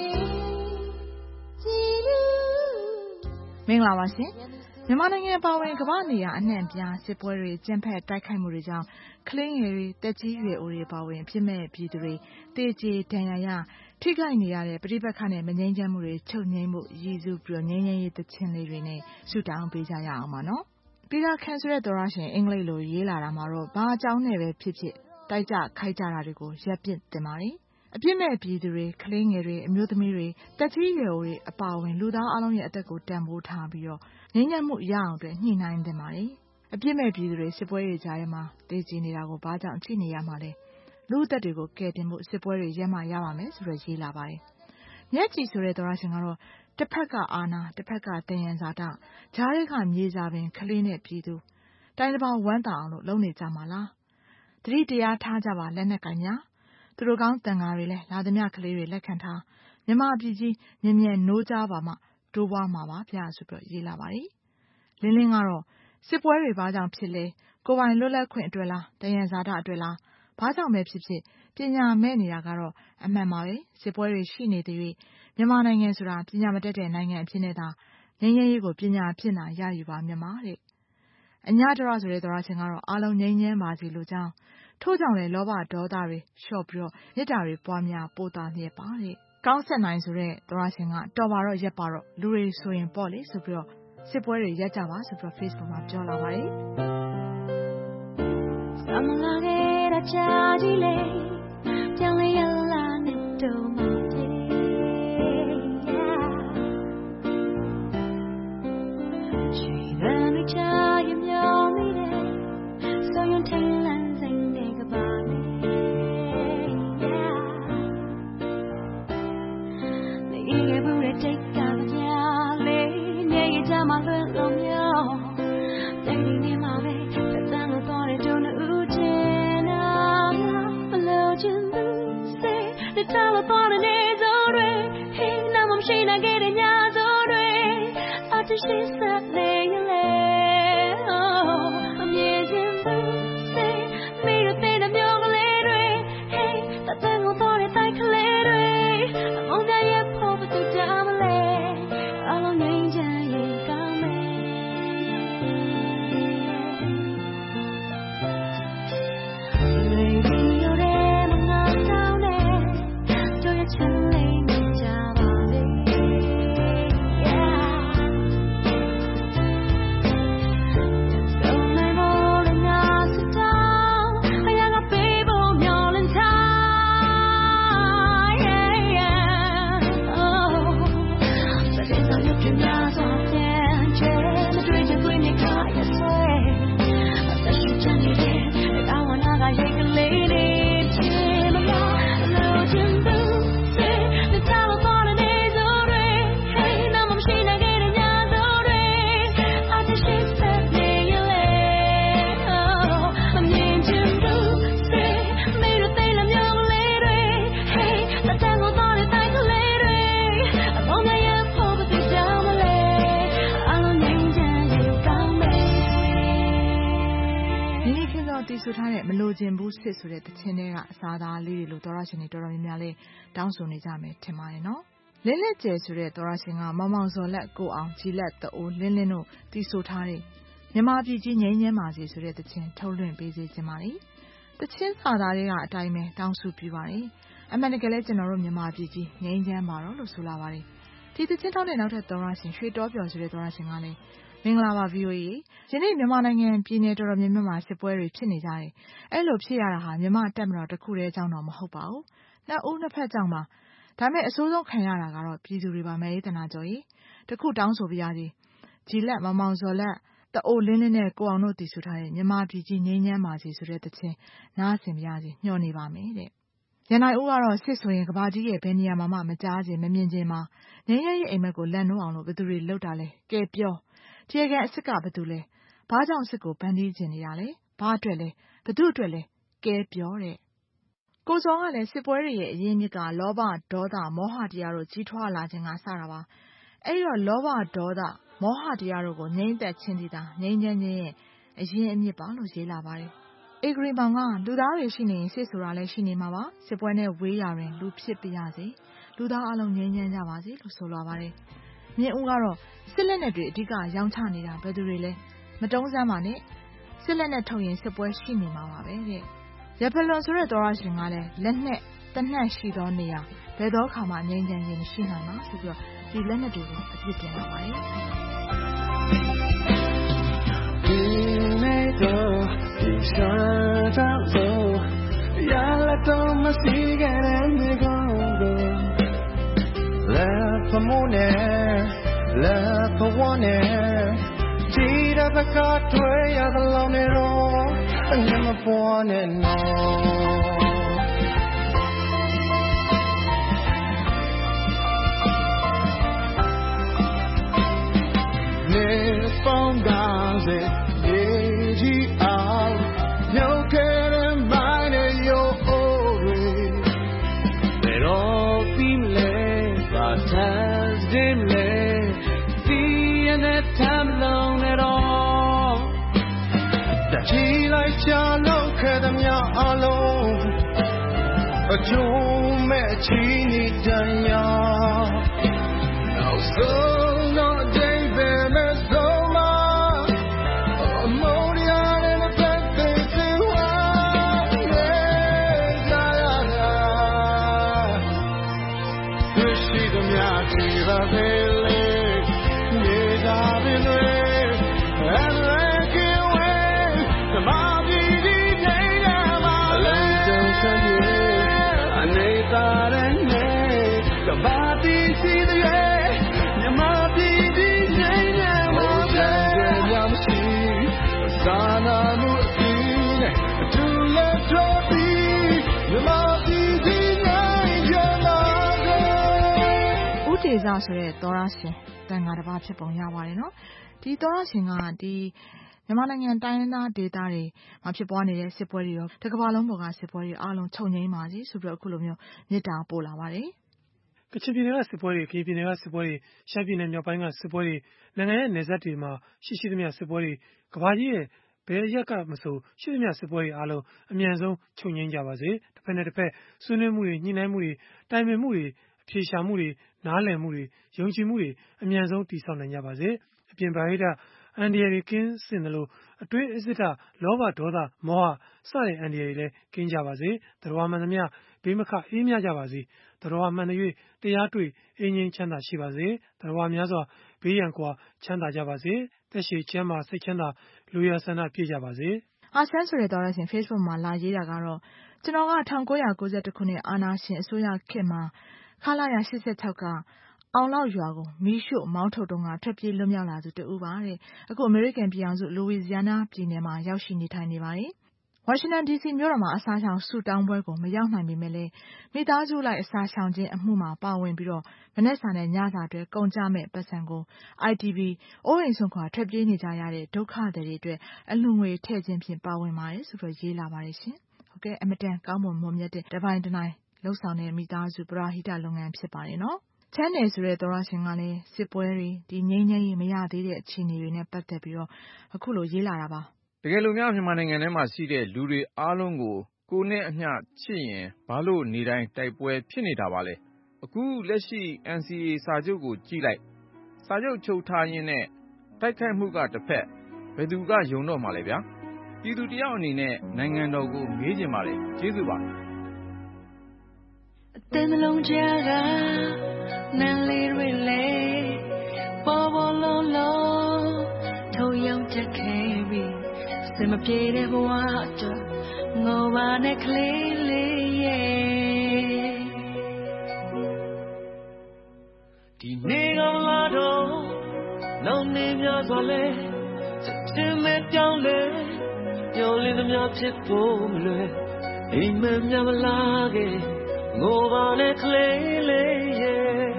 ကြည်လူမင်္ဂလာပါရှင်မြန်မာနိုင်ငံပါဝင်ကမ္ဘာနေရာအနှံ့ပြားစစ်ပွဲတွေကျင်းပတိုက်ခိုက်မှုတွေကြောင့်ကလေးငယ်တွေတက်ကြီးရွယ်အိုတွေပါဝင်ဖြစ်မဲ့ပြည်သူတွေတေကျေဒဏ်ရာရထိခိုက်နေရတဲ့ပြည်ပခါနဲ့မငြိမ်းချမ်းမှုတွေချုပ်ငြိမ်းမှုရည်စူးပြီးငြိမ်းချမ်းရေးတခြင်းလေးတွေနဲ့ဆုတောင်းပေးကြရအောင်ပါနော်ပီတာခန်ဆိုတဲ့သောရရှင်အင်္ဂလိပ်လိုရေးလာတာမှာတော့ဘာအကြောင်းနဲ့ပဲဖြစ်ဖြစ်တိုက်ကြခိုက်ကြတာတွေကိုရပ်ပစ်တင်ပါတယ်အပြစ်မဲ့ပြည်သူတွေကလေးငယ်တွေအမျိုးသမီးတွေတက်ကြီးရွယ်အိုတွေအပါအဝင်လူသားအလုံးရဲ့အသက်ကိုတန်ဖိုးထားပြီးတော့ငြိမ်းချမ်းမှုရအောင်အတွက်ညှိနှိုင်းတင်ပါတယ်အပြစ်မဲ့ပြည်သူတွေစစ်ပွဲတွေကြားထဲမှာတေးကြည်နေတာကိုဘာကြောင့်ကြည့်နေရမှာလဲလူအသက်တွေကိုကယ်တင်ဖို့စစ်ပွဲတွေရပ်မှရပါမယ်ဆိုတော့ရေးလာပါတယ်မျက်ကြည်ဆိုတဲ့သောရရှင်ကတော့တစ်ဖက်ကအာနာတစ်ဖက်ကတယံဇာတဂျားတွေကမြေစာပင်ကလေးနဲ့ပြည်သူတိုင်းတစ်ပါးဝမ်းသာအောင်လို့လုပ်နေကြမှာလားတတိတရားထားကြပါလက်နဲ့ကင်များသူတို့ကောင်းတန်ဃာတွေလည်းလာသမျှကလေးတွေလက်ခံထားမြမအပြည်ကြီးမြင်မြန်နိုးကြပါမှတိုးပွားမှာပါဗျာဆိုပြီးရေးလာပါတယ်လင်းလင်းကတော့စစ်ပွဲတွေဘာကြောင့်ဖြစ်လဲကိုယ်ပိုင်လွတ်လပ်ခွင့်အတွက်လားတယံဇာတအတွက်လားဘာကြောင့်ပဲဖြစ်ဖြစ်ပညာမဲ့နေတာကတော့အမှန်ပါပဲစစ်ပွဲတွေရှိနေသေး၍မြန်မာနိုင်ငံဆိုတာပညာမတတ်တဲ့နိုင်ငံအဖြစ်နဲ့သာငြိမ်းချမ်းရေးကိုပညာဖြစ်နာရယူပါမြန်မာတဲ့အညာတရဆိုတဲ့သောရရှင်ကတော့အားလုံးငြိမ်းချမ်းပါစေလို့ကြောင်းထို့ကြောင့်လေလောဘဒေါသတွေလျှော့ပြီးတော့မေတ္တာတွေပွားများပို့တာလျက်ပါတဲ့ကောင်းဆက်နိုင်ဆိုတဲ့သောရရှင်ကတော်ပါတော့ရက်ပါတော့လူတွေဆိုရင်ပေါ့လေဆိုပြီးတော့စစ်ပွဲတွေရပ်ကြပါဆိုပြီးတော့ Facebook မှာပြောလာပါတယ်ဆမ်လာခဲ့တာချာကြီးလေပြောင်းလဲရလာနဲ့တော့မပြေရှိတဲ့မိချာရမြောင်းနေတယ်ဆိုရင်ထိန်လန်းစိမ့်တဲ့ကပါလေနေရဘူးတဲ့တိတ်ကပြားလေနေရကြမှာလွယ်လို့မျိုးတိတ်နေမှာပဲသက်တမ်းလို့တော့တဲ့တုံးဦးချင်နာမလို့ချင်သူစိတ်တဲ့တာလို့တော့တဲ့နေစိုးတွေဟင်းနာမရှိနိုင်ခဲ့တဲ့ညစိုးတွေအတရှိဆက်နေလေအမြင်ချင်းသူစိတ်မိရတဲ့မျိုးကလေးတွေဟင်းသက်တမ်းလို့တော့တဲ့တိုက်ကလေးတွေအုံးရရဲ့ဖို့ဘသူကြမလဲစစ်ဆိုတဲ့တခြင်းတွေကအစားသားလေးတွေလို့သောရရှင်တွေတော်တော်များများလေးတောင်းဆိုနေကြမယ်ထင်ပါတယ်နော်လင်းလက်ကျယ်ဆိုတဲ့သောရရှင်ကမောင်မောင်စော်လက်ကိုအောင်ကြည်လက်တအိုးလင်းလင်းတို့တီးဆိုထားတဲ့မြန်မာပြည်ကြီးငြိမ်းချမ်းပါစေဆိုတဲ့တခြင်းထုတ်လွှင့်ပေးစေချင်ပါတယ်တခြင်းစာသားတွေကအတိုင်းပဲတောင်းဆိုပြပါတယ်အမှန်တကယ်လဲကျွန်တော်တို့မြန်မာပြည်ကြီးငြိမ်းချမ်းပါတော့လို့ဆိုလာပါတယ်ဒီတခြင်းထောက်တဲ့နောက်ထပ်သောရရှင်ရွှေတော်ပြော်ဆိုတဲ့သောရရှင်ကလည်းမင်္ဂလာပါ ဗီအိုအေ ယနေ့မြန်မာနိုင်ငံပြည်နယ်တော်တော်များများမှာစစ်ပွဲတွေဖြစ်နေကြတယ်အဲ့လိုဖြစ်ရတာဟာမြန်မာတပ်မတော်တစ်ခုတည်းကြောင့်တော့မဟုတ်ပါဘူးနှစ်ဦးနှစ်ဖက်ကြောင့်ပါဒါပေမဲ့အဆိုးဆုံးခံရတာကတော့ပြည်သူတွေပါမယ်တနာကျော်ကြီးတခုတောင်းဆိုပြရစီကြည်လက်မောင်မောင်စော်လက်တအိုလင်းလင်းနဲ့ကိုအောင်တို့တည်ဆူထားတဲ့မြန်မာပြည်ကြီးငြိမ်းချမ်းပါစေဆိုတဲ့တခြင်းနားဆင်ပြရစီညှော်နေပါမယ်တဲ့ရန်နိုင်ဦးကတော့စစ်ဆိုရင်ကဘာကြီးရဲ့ဘယ်နေရာမှာမှမကြားခြင်းမမြင်ခြင်းမှာငြိမ်းချမ်းရေးအိမ်မက်ကိုလက်နှိုးအောင်လို့ဘယ်သူတွေလောက်တာလဲကဲပြောကျေကန်အစ်စ်ကဘယ်သူလဲဘာကြောင့်အစ်စ်ကိုပန်းတီးခြင်းနေရလဲဘာအတွက်လဲဘသူအတွက်လဲကဲပြောတဲ့ကိုစောကလည်းစစ်ပွဲတွေရဲ့အရင်းမြစ်ကလောဘဒေါသမောဟတရားတို့ကြီးထွားလာခြင်းကစတာပါအဲ့တော့လောဘဒေါသမောဟတရားတို့ကိုငြိမ့်သက်ခြင်းဒီတာငြိမ်းချမ်းခြင်းရဲ့အရင်းအမြစ်ပါလို့ရေးလာပါတယ်အေဂရီမောင်ကလူသားတွေရှိနေရင်စစ်ဆိုတာလည်းရှိနေမှာပါစစ်ပွဲနဲ့ဝေးရာတွင်လူဖြစ်ပြရစေလူသားအလုံးငြိမ်းချမ်းကြပါစေလို့ဆိုလိုပါတယ်မြင့်ဦးကတော့စစ်လက်နက်တွေအဓိကရောင်းချနေတာဘယ်သူတွေလဲမတုံးစမ်းပါနဲ့စစ်လက်နက်ထုတ်ရင်စစ်ပွဲရှိနေမှာပါပဲတဲ့ရဖလွန်ဆိုတဲ့သောရရှင်ကလည်းလက်နက်တနက်ရှိသောနေရာဘယ်သောခါမှငြိမ်းချမ်းခြင်းမရှိနိုင်ပါဆိုပြီးတော့ဒီလက်နက်တွေကိုအပြစ်တင်လာပါတယ်ဒီနေ့တော့ဒီရှာတော့ရလာတော့မရှိခဲ့တဲ့မြေကောင်းကို Love for more love for one Tira the car to a alone at all and never born and no Miss Phone does it easy out no care and mine and your own they all be late but has been late see and that time alone at all that she like Charlo Kadam ya alone a joom me chini danya now so no day be so ma amoria and a black face wish the mya chiva vele ye da been and like you way the body di day ma le don't say I need that and the body see the your body di day ma I'm see sana nu in to let your be your body di day yourဦးတေဇဆိုတဲ့သောရရှင်တန်ဃာတစ်ပါးဖြစ်ပုံရပါတယ်နော်ဒီသောရရှင်ကဒီမြန်မာနိုင်ငံတိုင်းရင်းသားဒေသတွေမှာဖြစ်ပွားနေတဲ့စစ်ပွဲတွေရောတစ်ကမ္ဘာလုံးပေါ်ကစစ်ပွဲတွေအားလုံးချုပ်ငြိမ်းပါစေဆိုပြီးတော့အခုလိုမျိုးမေတ္တာပို့လာပါတယ်ကချင်ပြည်နယ်ကစစ်ပွဲတွေကရင်ပြည်နယ်ကစစ်ပွဲတွေရှမ်းပြည်နယ်မြောက်ပိုင်းကစစ်ပွဲတွေနိုင်ငံရဲ့နယ်စပ်တွေမှာရှိရှိသမျှစစ်ပွဲတွေကမ္ဘာကြီးရဲ့ဘယ်ရက်ကမဆိုရှိသမျှစစ်ပွဲတွေအားလုံးအမြန်ဆုံးချုပ်ငြိမ်းကြပါစေတစ်ဖက်နဲ့တစ်ဖက်ဆွေးနွေးမှုတွေညှိနှိုင်းမှုတွေတိုင်ပင်မှုတွေအဖြေရှာမှုတွေနားလည်မှုတွေယုံကြည်မှုတွေအမြန်ဆုံးတည်ဆောက်နိုင်ကြပါစေအပြင်ဘာဟိတအန္တရာယ်တွေကင်းစင်တယ်လို့အတွင်းအစစ်တလောဘဒေါသမောဟစတဲ့အန္တရာယ်တွေလည်းကင်းကြပါစေတရားမှန်သမျှဘေးမခအေးမြကြပါစေတရားမှန်တဲ့တရားတွေ့အင်းငြိမ်းချမ်းသာရှိပါစေတရားများစွာဘေးရန်ကွာချမ်းသာကြပါစေသက်ရှိချမ်းသာစိတ်ချမ်းသာလူရဆန္ဒပြည့်ကြပါစေအာဆန်းဆိုတဲ့တော်ရရှင် Facebook မှာလာရေးတာကတော့ကျွန်တော်က၁၉၉၁ခုနှစ်အာနာရှင်အစိုးရခေတ်မှာခလာရ၈၆ကအောင်လောက်ရွာကိုမီးရှို့မောင်းထုတ်တုန်းကထွက်ပြေးလွတ်မြောက်လာသူတူပါတဲ့အခုအမေရိကန်ပြည်အောင်စုလူဝီဇီယာနာပြည်နယ်မှာရောက်ရှိနေထိုင်နေပါတယ်ဝါရှင်တန်ဒီစီမြို့တော်မှာအစားချောင်ဆူတောင်းပွဲကိုမရောက်နိုင်ပေမဲ့လည်းမိသားစုလိုက်အစားချောင်ခြင်းအမှုမှာပါဝင်ပြီးတော့မနေ့စာနဲ့ညစာတွေကုန်ကြမဲ့ပတ်စံကို I T V အိုးအိမ်ဆုံးခွာထွက်ပြေးနေကြရတဲ့ဒုက္ခတွေအတွက်အလှငွေထည့်ခြင်းဖြင့်ပါဝင်ပါတယ်ဆိုတော့ရေးလာပါတယ်ရှင်ဟုတ်ကဲ့အမတန်ကောင်းမွန်မွန်မြတ်တဲ့တပိုင်းတနိုင်လှုပ်ဆောင်တဲ့မိသားစုပရာဟိတလုပ်ငန်းဖြစ်ပါတယ်နော်ချမ်းနယ်ဆိုတဲ့သောရရှင်ကလည်းစစ်ပွဲတွေဒီငြိမ်းချမ်းရေးမရသေးတဲ့အခြေအနေတွေနဲ့ပတ်သက်ပြီးတော့အခုလိုရေးလာတာပါတကယ်လို့များမြန်မာနိုင်ငံထဲမှာရှိတဲ့လူတွေအားလုံးကိုကိုနဲ့အမျှချစ်ရင်ဘာလို့နေတိုင်းတိုက်ပွဲဖြစ်နေတာပါလဲအခုလက်ရှိ အန် စီ အေ စာချုပ်ကိုကြည့်လိုက်စာချုပ်ချုပ်ထားရင်းနဲ့တိုက်ခိုက်မှုကတစ်ဖက်ဘယ်သူကယုံတော့မှာလဲဗျာပြည်သူတယောက်အနေနဲ့နိုင်ငံတော်ကိုမေးချင်ပါလေကျေးဇူးပါအတင်းနှလုံးကြားကနန်းလေးတွေလေပေါ်ပေါ်လုံးလုံးထုံရောက်ချက်ခဲ့ပြီးစင်မပြေတဲ့ဘဝအတွက်ငိုပါနဲ့ကလေးလေးရဲ့ဒီနေ့ကလာတော့လုံးနေများစွာလဲချက်ချင်းမဲ့ပြောင်းလဲညှို့လေးသမျှဖြစ်ဖို့မလွယ်အိမ်မက်များမလာခဲ့ငိုပါနဲ့ကလေးလေးရဲ့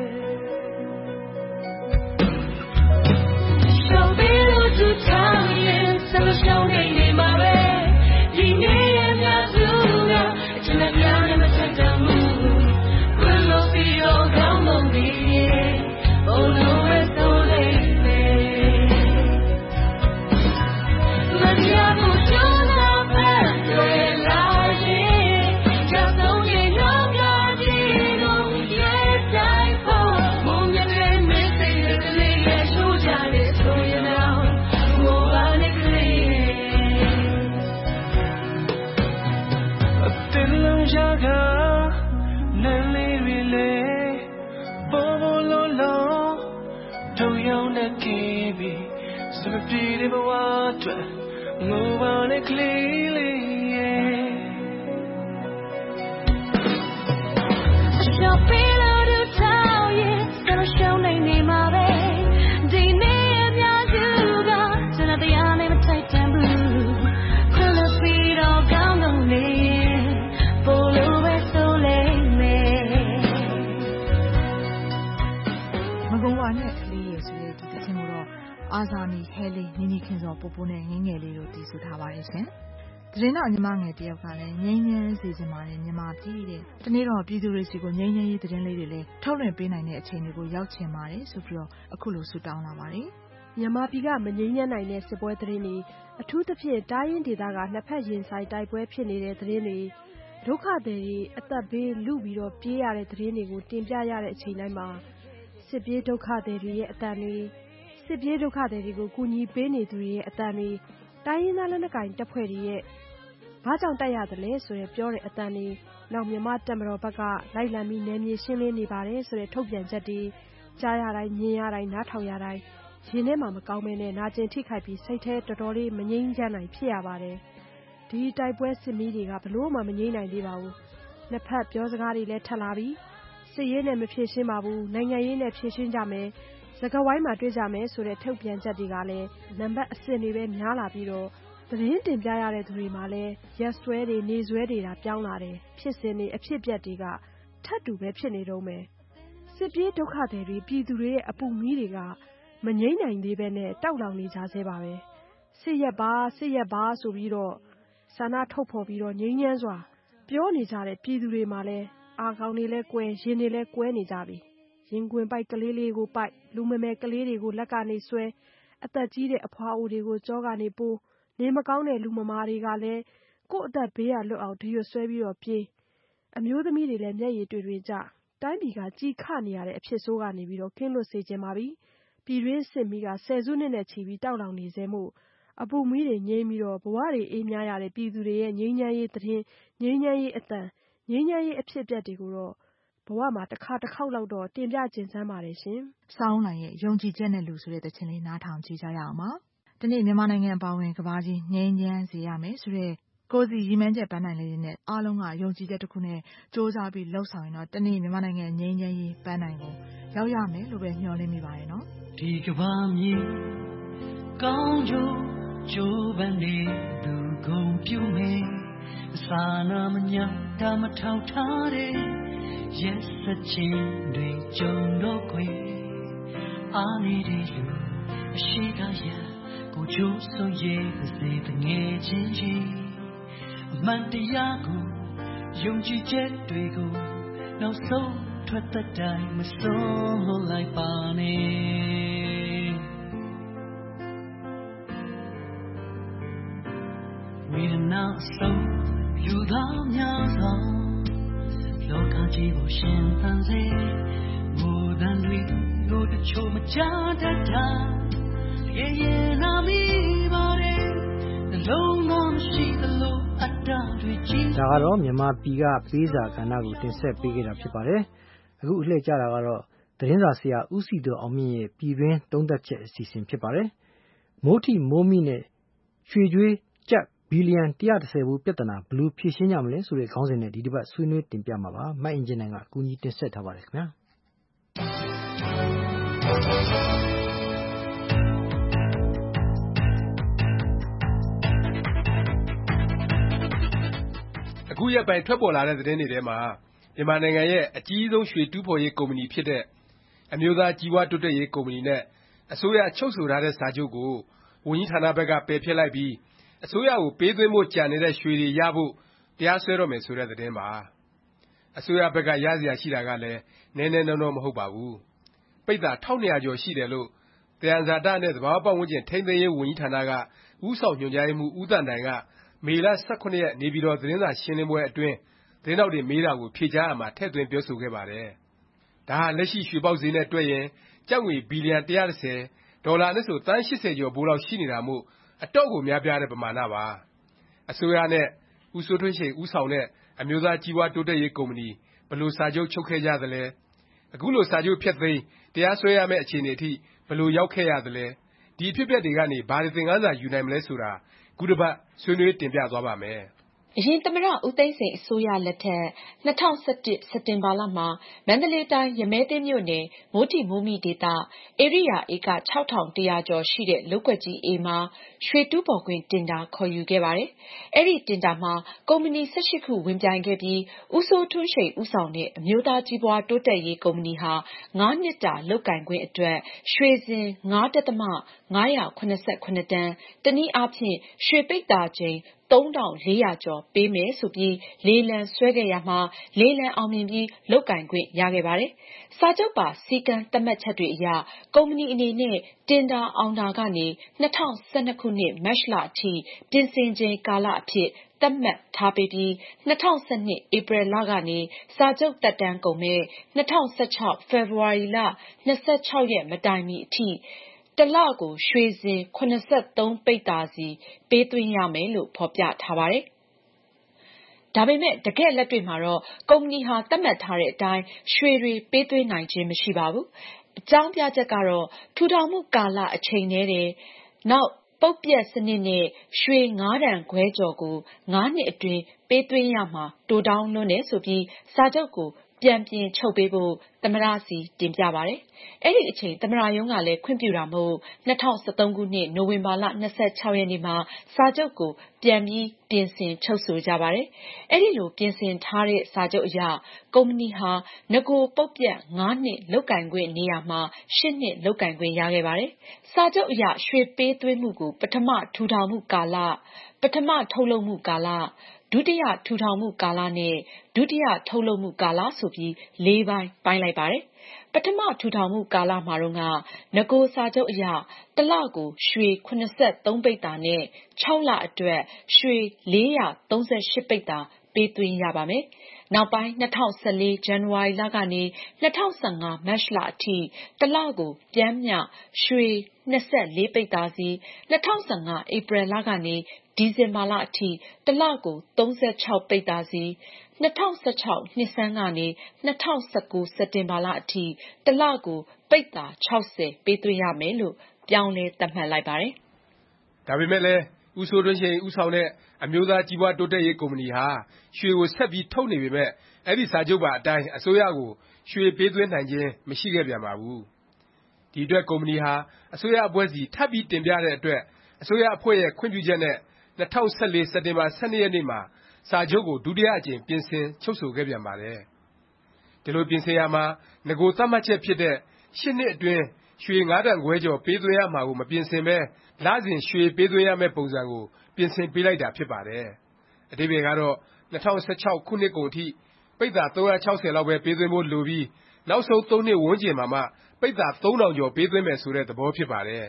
ရှောင်းပြီးလို့သူထားရင်ဆက်လို့ရှောင်းနေနေမှာပဲဒီနေ့ရဲ့များစုကအချင်နဲ့ပြောင်းနေမဆက်တတ်ဘူးဘယ်လိုပြီးတော့ကောင်းလို့ဒီရဲ့ဘုံလို့ရတော့လေမပြောဘူး Beauty but water no one clearly Shall feel out of town yeah so show me my way the name ya suga so that the name tight and blue cool feet all down on me follow it so late me Magawa ne clear so the thingအာဇာနည်ဟဲလေးနီနီခင်စောပို့ပိုးနဲ့ငင်းငယ်လေးတို့တည်ဆူထားပါတယ်ရှင်။တရင်တော့ညီမငယ်တယောက်ကလည်းငိမ့်ငင်းစီစဉ်ပါတယ်ညီမပြည်တဲ့။ဒီနေ့တော့ပြည်သူတွေစီကိုငိမ့်ငင်းရေးတရင်လေးတွေလည်းထုတ်လွှင့်ပေးနိုင်တဲ့အချိန်တွေကိုရောက်ချင်ပါတယ်ဆိုပြီးတော့အခုလိုဆူတောင်းလာပါတယ်။မြန်မာပြည်ကမငိမ့်ညံ့နိုင်တဲ့စစ်ပွဲတရင်တွေအထူးသဖြင့်တိုင်းရင်းဒေသကနှစ်ဖက်ရင်ဆိုင်တိုက်ပွဲဖြစ်နေတဲ့တရင်တွေဒုက္ခတွေအသက်ဘေးလူပြီးတော့ပြေးရတဲ့တရင်တွေကိုတင်ပြရတဲ့အချိန်တိုင်းမှာစစ်ပြေးဒုက္ခတွေရဲ့အတန်တွေစစ်ပြေးဒုက္ခတွေကိုကူညီပေးနေသူတွေရဲ့အတန်တွေတိုင်းရင်းသားလက်နက်ကိုင်တပ်ဖွဲ့တွေရဲ့ဘာကြောင့်တိုက်ရတယ်လဲဆိုတဲ့ပြောတဲ့အတန်တွေနောက်မြန်မာတပ်မတော်ဘက်ကလိုက်လံပြီးနယ်မြေရှင်းလင်းနေပါတယ်ဆိုတဲ့ထုတ်ပြန်ချက်တွေကြားရတိုင်းမြင်ရတိုင်းနားထောင်ရတိုင်းရင်ထဲမှာမကောင်းမဲနဲ့နာကျင်ထိခိုက်ပြီးစိတ်ထဲတော်တော်လေးမငြိမ်းချမ်းနိုင်ဖြစ်ရပါတယ်ဒီတိုက်ပွဲစစ်မီးတွေကဘလို့မှမငြိမ်းနိုင်သေးပါဘူးနှစ်ဖက်ပြောစကားတွေလည်းထပ်လာပြီးစစ်ရေးနဲ့မဖြေရှင်းပါဘူးနိုင်ငံရေးနဲ့ဖြေရှင်းကြမယ်စကားဝိုင်းမှာတွေ့ကြမယ်ဆိုတဲ့ထုတ်ပြန်ချက်တွေကလည်းနံပါတ်အစစ်တွေပဲများလာပြီးတော့သတင်းတင်ပြရတဲ့သူတွေမှာလည်းရက်စွဲတွေနေစွဲတွေဒါပြောင်းလာတယ်ဖြစ်စဉ်တွေအဖြစ်အပျက်တွေကထပ်တူပဲဖြစ်နေတော့မယ်စစ်ပြေးဒုက္ခတွေတွေပြည်သူတွေရဲ့အပူမီးတွေကမငြိမ့်နိုင်သေးပဲနဲ့တောက်လောင်နေကြသေးပါပဲစစ်ရက်ပါစစ်ရက်ပါဆိုပြီးတော့ဆန္ဒထုတ်ဖော်ပြီးတော့ငြိမ်းချမ်းစွာပြောနေကြတဲ့ပြည်သူတွေမှာလည်းအာခေါင်တွေလည်းကွဲရင်တွေလည်းကွဲနေကြပြီရင်ခွင်ပိုက်ကလေးလေးကိုပိုက်လူမမယ်ကလေးတွေကိုလက်ကနေဆွဲအသက်ကြီးတဲ့အဖွားအိုတွေကိုကြောကနေပိုးနေမကောင်းတဲ့လူမမာတွေကလည်းကို့အသက်ဘေးရလွတ်အောင်ဒီရွဆွဲပြီးတော့ပြေးအမျိုးသမီးတွေလည်းမျက်ရည်တွေ့တွေ့ကြတိုင်းပြည်ကကြီးခနေရတဲ့အဖြစ်ဆိုးကနေပြီးတော့ကင်းလွတ်စေခြင်းပါပြီပြည်တွင်းစစ်မီးကဆယ်စုနှစ်နဲ့ချီပြီးတောက်လောင်နေစေမှုအပူမီးတွေငြိမ်းပြီးတော့ဘဝတွေအေးမြရတဲ့ပြည်သူတွေရဲ့ငြိမ်းချမ်းရေးသတင်းငြိမ်းချမ်းရေးအတန်ငြိမ်းချမ်းရေးအဖြစ်အပျက်တွေကိုတော့ဘဝမှာတစ်ခါတစ်ခေါက်လောက်တော့တင်ပြကျင်စမ်းပါတယ်ရှင်။စောင်းနိုင်ရဲ့ယုံကြည်ချက်နဲ့လူဆိုတဲ့တခြင်းလေးနားထောင်ကြည့်ကြရအောင်ပါ။ဒီနေ့မြန်မာနိုင်ငံအပါအဝင်ကမ္ဘာကြီးငြိမ်းချမ်းစေရမယ်ဆိုတဲ့ကိုယ်စီရည်မှန်းချက်ပန်းနိုင်လေးနဲ့အားလုံးကယုံကြည်ချက်တစ်ခုနဲ့စ조사ပြီးလှုပ်ဆောင်ရင်တော့ဒီနေ့မြန်မာနိုင်ငံငြိမ်းချမ်းရေးပန်းနိုင်ကိုရောက်ရမယ်လို့ပဲမျှော်လင့်မိပါတယ်နော်။ဒီကဘာမြေကောင်းကျိုးကျိုးပန်းနေသူကုန်ပြုမယ်စာနာမညာတာမထောက်ထားတဲ့ရက်စချင်းတွေကြုံတော့ခွေအားနေတဲ့လူအရှိကရကိုချိုးဆိုရဲ့စေတငယ်ချင်းချင်းအမှန်တရားကိုယုံကြည်ချက်တွေကိုနောက်ဆုံးထွက်သက်တိုင်းမဆုံးလိုက်ပါနဲ့ဝေဒနာဆုံးလူသားများစွာလောကကြီးကိုရှင်သန်စေငိုတန်တွေကိုတချို့မကြားတတ်တာရဲ့ရဲ့နာမီပါတယ်လုံးမရှိသလိုအတ္တတွေကြီးဒါကတော့မြန်မာပြည်ကပေးစာကဏ္ဍကိုတင်ဆက်ပေးခဲ့တာဖြစ်ပါတယ်အခုအလှည့်ကြတာကတော့သတင်းစာဆရာဦးစီတော်အောင်မြင့်ရဲ့ပြည်တွင်းသုံးသပ်ချက်အစီအစဉ်ဖြစ်ပါတယ်မိုးထီမိုးမိနဲ့ရွှေကြွေးကျပ်ဘီလီယံone hundred tenဘူးပြဿနာဘယ်လိုဖြေရှင်းကြမလဲဆိုတဲ့ခေါင်းစဉ်နဲ့ဒီတစ်ပတ်ဆွေးနွေးတင်ပြမှာပါမတ်အင်ဂျင်နိုင်ကအကူအညီတင်ဆက်ထားပါတယ်ခင်ဗျာအခုရက်ပိုင်းထွက်ပေါ်လာတဲ့သတင်းတွေထဲမှာမြန်မာနိုင်ငံရဲ့အကြီးဆုံးရွှေတူးဖော်ရေးကုမ္ပဏီဖြစ်တဲ့အမျိုးသားကြီးပွားတိုးတက်ရေးကုမ္ပဏီနဲ့အစိုးရချုပ်ဆိုထားတဲ့စာချုပ်ကိုဝန်ကြီးဌာနဘက်ကပယ်ဖျက်လိုက်ပြီးအစိုးရကိုပေးသွင်းဖို့ကြံနေတဲ့ရွှေတွေရဖို့တရားစွဲတော့မယ်ဆိုတဲ့သတင်းပါအစိုးရဘက်ကရစရာရှိတာကလည်းနည်းနည်းနောနောမဟုတ်ပါဘူးပိတ်တာတစ်ထောင်နှစ်ရာကျော်ရှိတယ်လို့သယံဇာတနဲ့သဘာဝပတ်ဝန်းကျင်ထိန်းသိမ်းရေးဝန်ကြီးဌာနကဦးဆောင်ညွှန်ကြားရေးမှူးဦးသန့်တိုင်ကမေလ၁၇ရက်နေပြည်တော်သတင်းစာရှင်းလင်းပွဲအတွင်းသတင်းထောက်တွေမေးတာကိုဖြေကြားရာမှာထည့်သွင်းပြောဆိုခဲ့ပါတယ်ဒါဟာလက်ရှိရွှေပေါက်ဈေးနဲ့တွက်ရင်ကျပ်ငွေဘီလီယံone hundred tenဒေါ်လာနဲ့ဆိုသန်း၈၀ကျော်ဘိုးလောက်ရှိနေတာမို့အတော့ကိုများပြားတဲ့ပမာဏပါအစိုးရနဲ့ဦးစိုးထွန်းရှိန်ဦးဆောင်တဲ့အမျိုးသားကြီးပွားတိုးတက်ရေးကုမ္ပဏီဘယ်လိုစာချုပ်ချုပ်ခဲ့ကြသလဲအခုလိုစာချုပ်ဖျက်သိမ်းတရားစွဲရမယ့်အခြေအနေအထိဘယ်လိုရောက်ခဲ့ရသလဲဒီအဖြစ်အပျက်တွေကနေဘာတွေသင်ခန်းစာယူနိုင်မလဲဆိုတာခုတစ်ပတ်ဆွေးနွေးတင်ပြသွားပါ့မယ်အရင်သမ္မတဦးသိန်းစိန်အစိုးရလက်ထက်၂၀၁၁စက်တင်ဘာလမှာမန္တလေးတိုင်းရမည်းသင်းမြို့နယ်မိုးထီမိုးမိဒေသဧရိယာဧက၆ထောင်တစ်ရာကျော်ရှိတဲ့လုပ်ကွက်ကြီး A မှာရွှေတူးဖော်ခွင့်တင်ဒါခေါ်ယူခဲ့ပါတယ်။အဲဒီတင်ဒါမှာကုမ္ပဏီ၁၈ခုဝင်ပြိုင်ခဲ့ပြီးဦးစိုးထွန်းရှိန်ဦးဆောင်တဲ့အမျိုးသားကြီးပွားတိုးတက်ရေးကုမ္ပဏီဟာငါးနှစ်တာလုပ်ကိုင်ခွင့်အတွက်ရွှေစင် ၅.၅၇၇ တန်တနည်းအားဖြင့်ရွှေပိဿာချိန်သုံးထောင်လေးရာကျော်ပေးမယ်ဆိုပြီးလေလံဆွဲခဲ့ရာမှာလေလံအောင်မြင်ပြီးလုပ်ကိုင်ခွင့်ရခဲ့ပါတယ်။စာချုပ်ပါစည်းကမ်းသတ်မှတ်ချက်တွေအရကုမ္ပဏီအနေနဲ့တင်ဒါအောင်တာကနေ၂၀၁၂ခုနှစ်မတ်လအထိပြင်ဆင်ချိန်ကာလအဖြစ်သတ်မှတ်ထားပေးပြီး၂၀၁၂ဧပြီလကနေစာချုပ်သက်တမ်းကုန်မဲ့၂၀၁၆ဖေဖေါ်ဝါရီလ၂၆ရက်မတိုင်မီအထိတစ်လကိုရွှေစင်၇၃ပိဿာစီပေးသွင်းရမယ်လို့ဖော်ပြထားပါတယ်။ဒါပေမဲ့တကယ့်လက်တွေ့မှာတော့ကုမ္ပဏီဟာသတ်မှတ်ထားတဲ့အတိုင်းရွှေတွေပေးသွင်းနိုင်ခြင်းမရှိပါဘူး။အကြောင်းပြချက်ကတော့ထူထောင်မှုကာလအချိန်နည်းတယ်။နောက်ပုတ်ပြတ်စနစ်နဲ့ရွှေငါးတန်ခွဲကျော်ကိုငါးနှစ်အတွင်းပေးသွင်းရမှာတိုတောင်းလွန်းတယ်ဆိုပြီးစာချုပ်ကိုပြန်ပြင်ချုပ်ပေးဖို့သမ္မတစီတင်ပြပါတယ်။အဲဒီအချိန်သမ္မတရုံးကလည်းခွင့်ပြုတာမို့၂၀၁၃ခုနှစ်နိုဝင်ဘာလ၂၆ရက်နေ့မှာစာချုပ်ကိုပြန်ပြီးပြင်ဆင်ချုပ်ဆိုကြပါတယ်။အဲဒီလိုပြင်ဆင်ထားတဲ့စာချုပ်အရကုမ္ပဏီဟာနဂိုပုတ်ပြတ်ငါးနှစ်လုပ်ကိုင်ခွင့်နေရာမှာရှစ်နှစ်လုပ်ကိုင်ခွင့်ရခဲ့ပါတယ်။စာချုပ်အရရွှေပေးသွင်းမှုကိုပထမထူထောင်မှုကာလပထမထုတ်လုပ်မှုကာလဒုတိယထူထောင်မှုကာလနဲ့ဒုတိယထုတ်လုပ်မှုကာလဆိုပြီးလေးပိုင်းပိုင်းလိုက်ပါတယ်။ပထမထူထောင်မှုကာလမှာတော့ကနဂိုစာချုပ်အရတစ်လကိုရွှေ၇၃ပိဿာနဲ့၆လအတွက်ရွှေလေးရာသုံးဆယ့်ရှစ်ပိဿာပေးသွင်းရပါမယ်။နောက်ပိုင်း၂၀၁၄ဇန်နဝါရီလကနေ၂၀၁၅မတ်လအထိတစ်လကိုပျမ်းမျှရွှေ၂၄ပိဿာစီ၂၀၁၅ဧပြီလကနေဒီဇင်ဘာလအထိတစ်လကိုသုံးဆယ့်ခြောက်ပိဿာစီ၂၀၁၆နှစ်ဆန်းကနေ၂၀၁၉စက်တင်ဘာလအထိတစ်လကိုပိဿာခြောက်ဆယ်ပေးသွင်းရမယ်လို့ပြောင်းလဲသတ်မှတ်လိုက်ပါတယ်။ဒါပေမဲ့လည်းဦးစိုးထွန်းရှိန်ဦးဆောင်တဲ့အမျိုးသားကြီးပွားတိုးတက်ရေးကုမ္ပဏီဟာရွှေကိုဆက်ပြီးထုတ်နေပေမဲ့အဲဒီစာချုပ်ပါအတိုင်းအစိုးရကိုရွှေပေးသွင်းနိုင်ခြင်းမရှိခဲ့ပြန်ပါဘူး။ဒီအတွက်ကုမ္ပဏီဟာအစိုးရအဖွဲ့ဆီထပ်ပြီးတင်ပြတဲ့အတွက်အစိုးရအဖွဲ့ရဲ့ခွင့်ပြုချက်နဲ့၂၀၁၄စက်တင်ဘာ၁၂ရက်နေ့မှာစာချုပ်ကိုဒုတိယအကြိမ်ပြင်ဆင်ချုပ်ဆိုခဲ့ပြန်ပါတယ်။ဒီလိုပြင်ဆင်ရာမှာနဂိုသတ်မှတ်ချက်ဖြစ်တဲ့ရှစ်နှစ်အတွင်းရွှေငါးတန်ခွဲကျော်ပေးသွင်းရမှာကိုမပြင်ဆင်ပဲလစဉ်ရွှေပေးသွင်းရမယ့်ပုံစံကိုပြင်ဆင်ပေးလိုက်တာဖြစ်ပါတယ်။အဓိပ္ပါယ်ကတော့၂၀၁၆ခုနှစ်ကုန်အထိပိဿာသုံးရာခြောက်ဆယ်လောက်ပဲပေးသွင်းဖို့လိုပြီးနောက်ဆုံးသုံးနှစ်ဝန်းကျင်မှာမှပိဿာသုံးထောင်ကျော်ပေးသွင်းမယ်ဆိုတဲ့သဘောဖြစ်ပါတယ်။ဒီ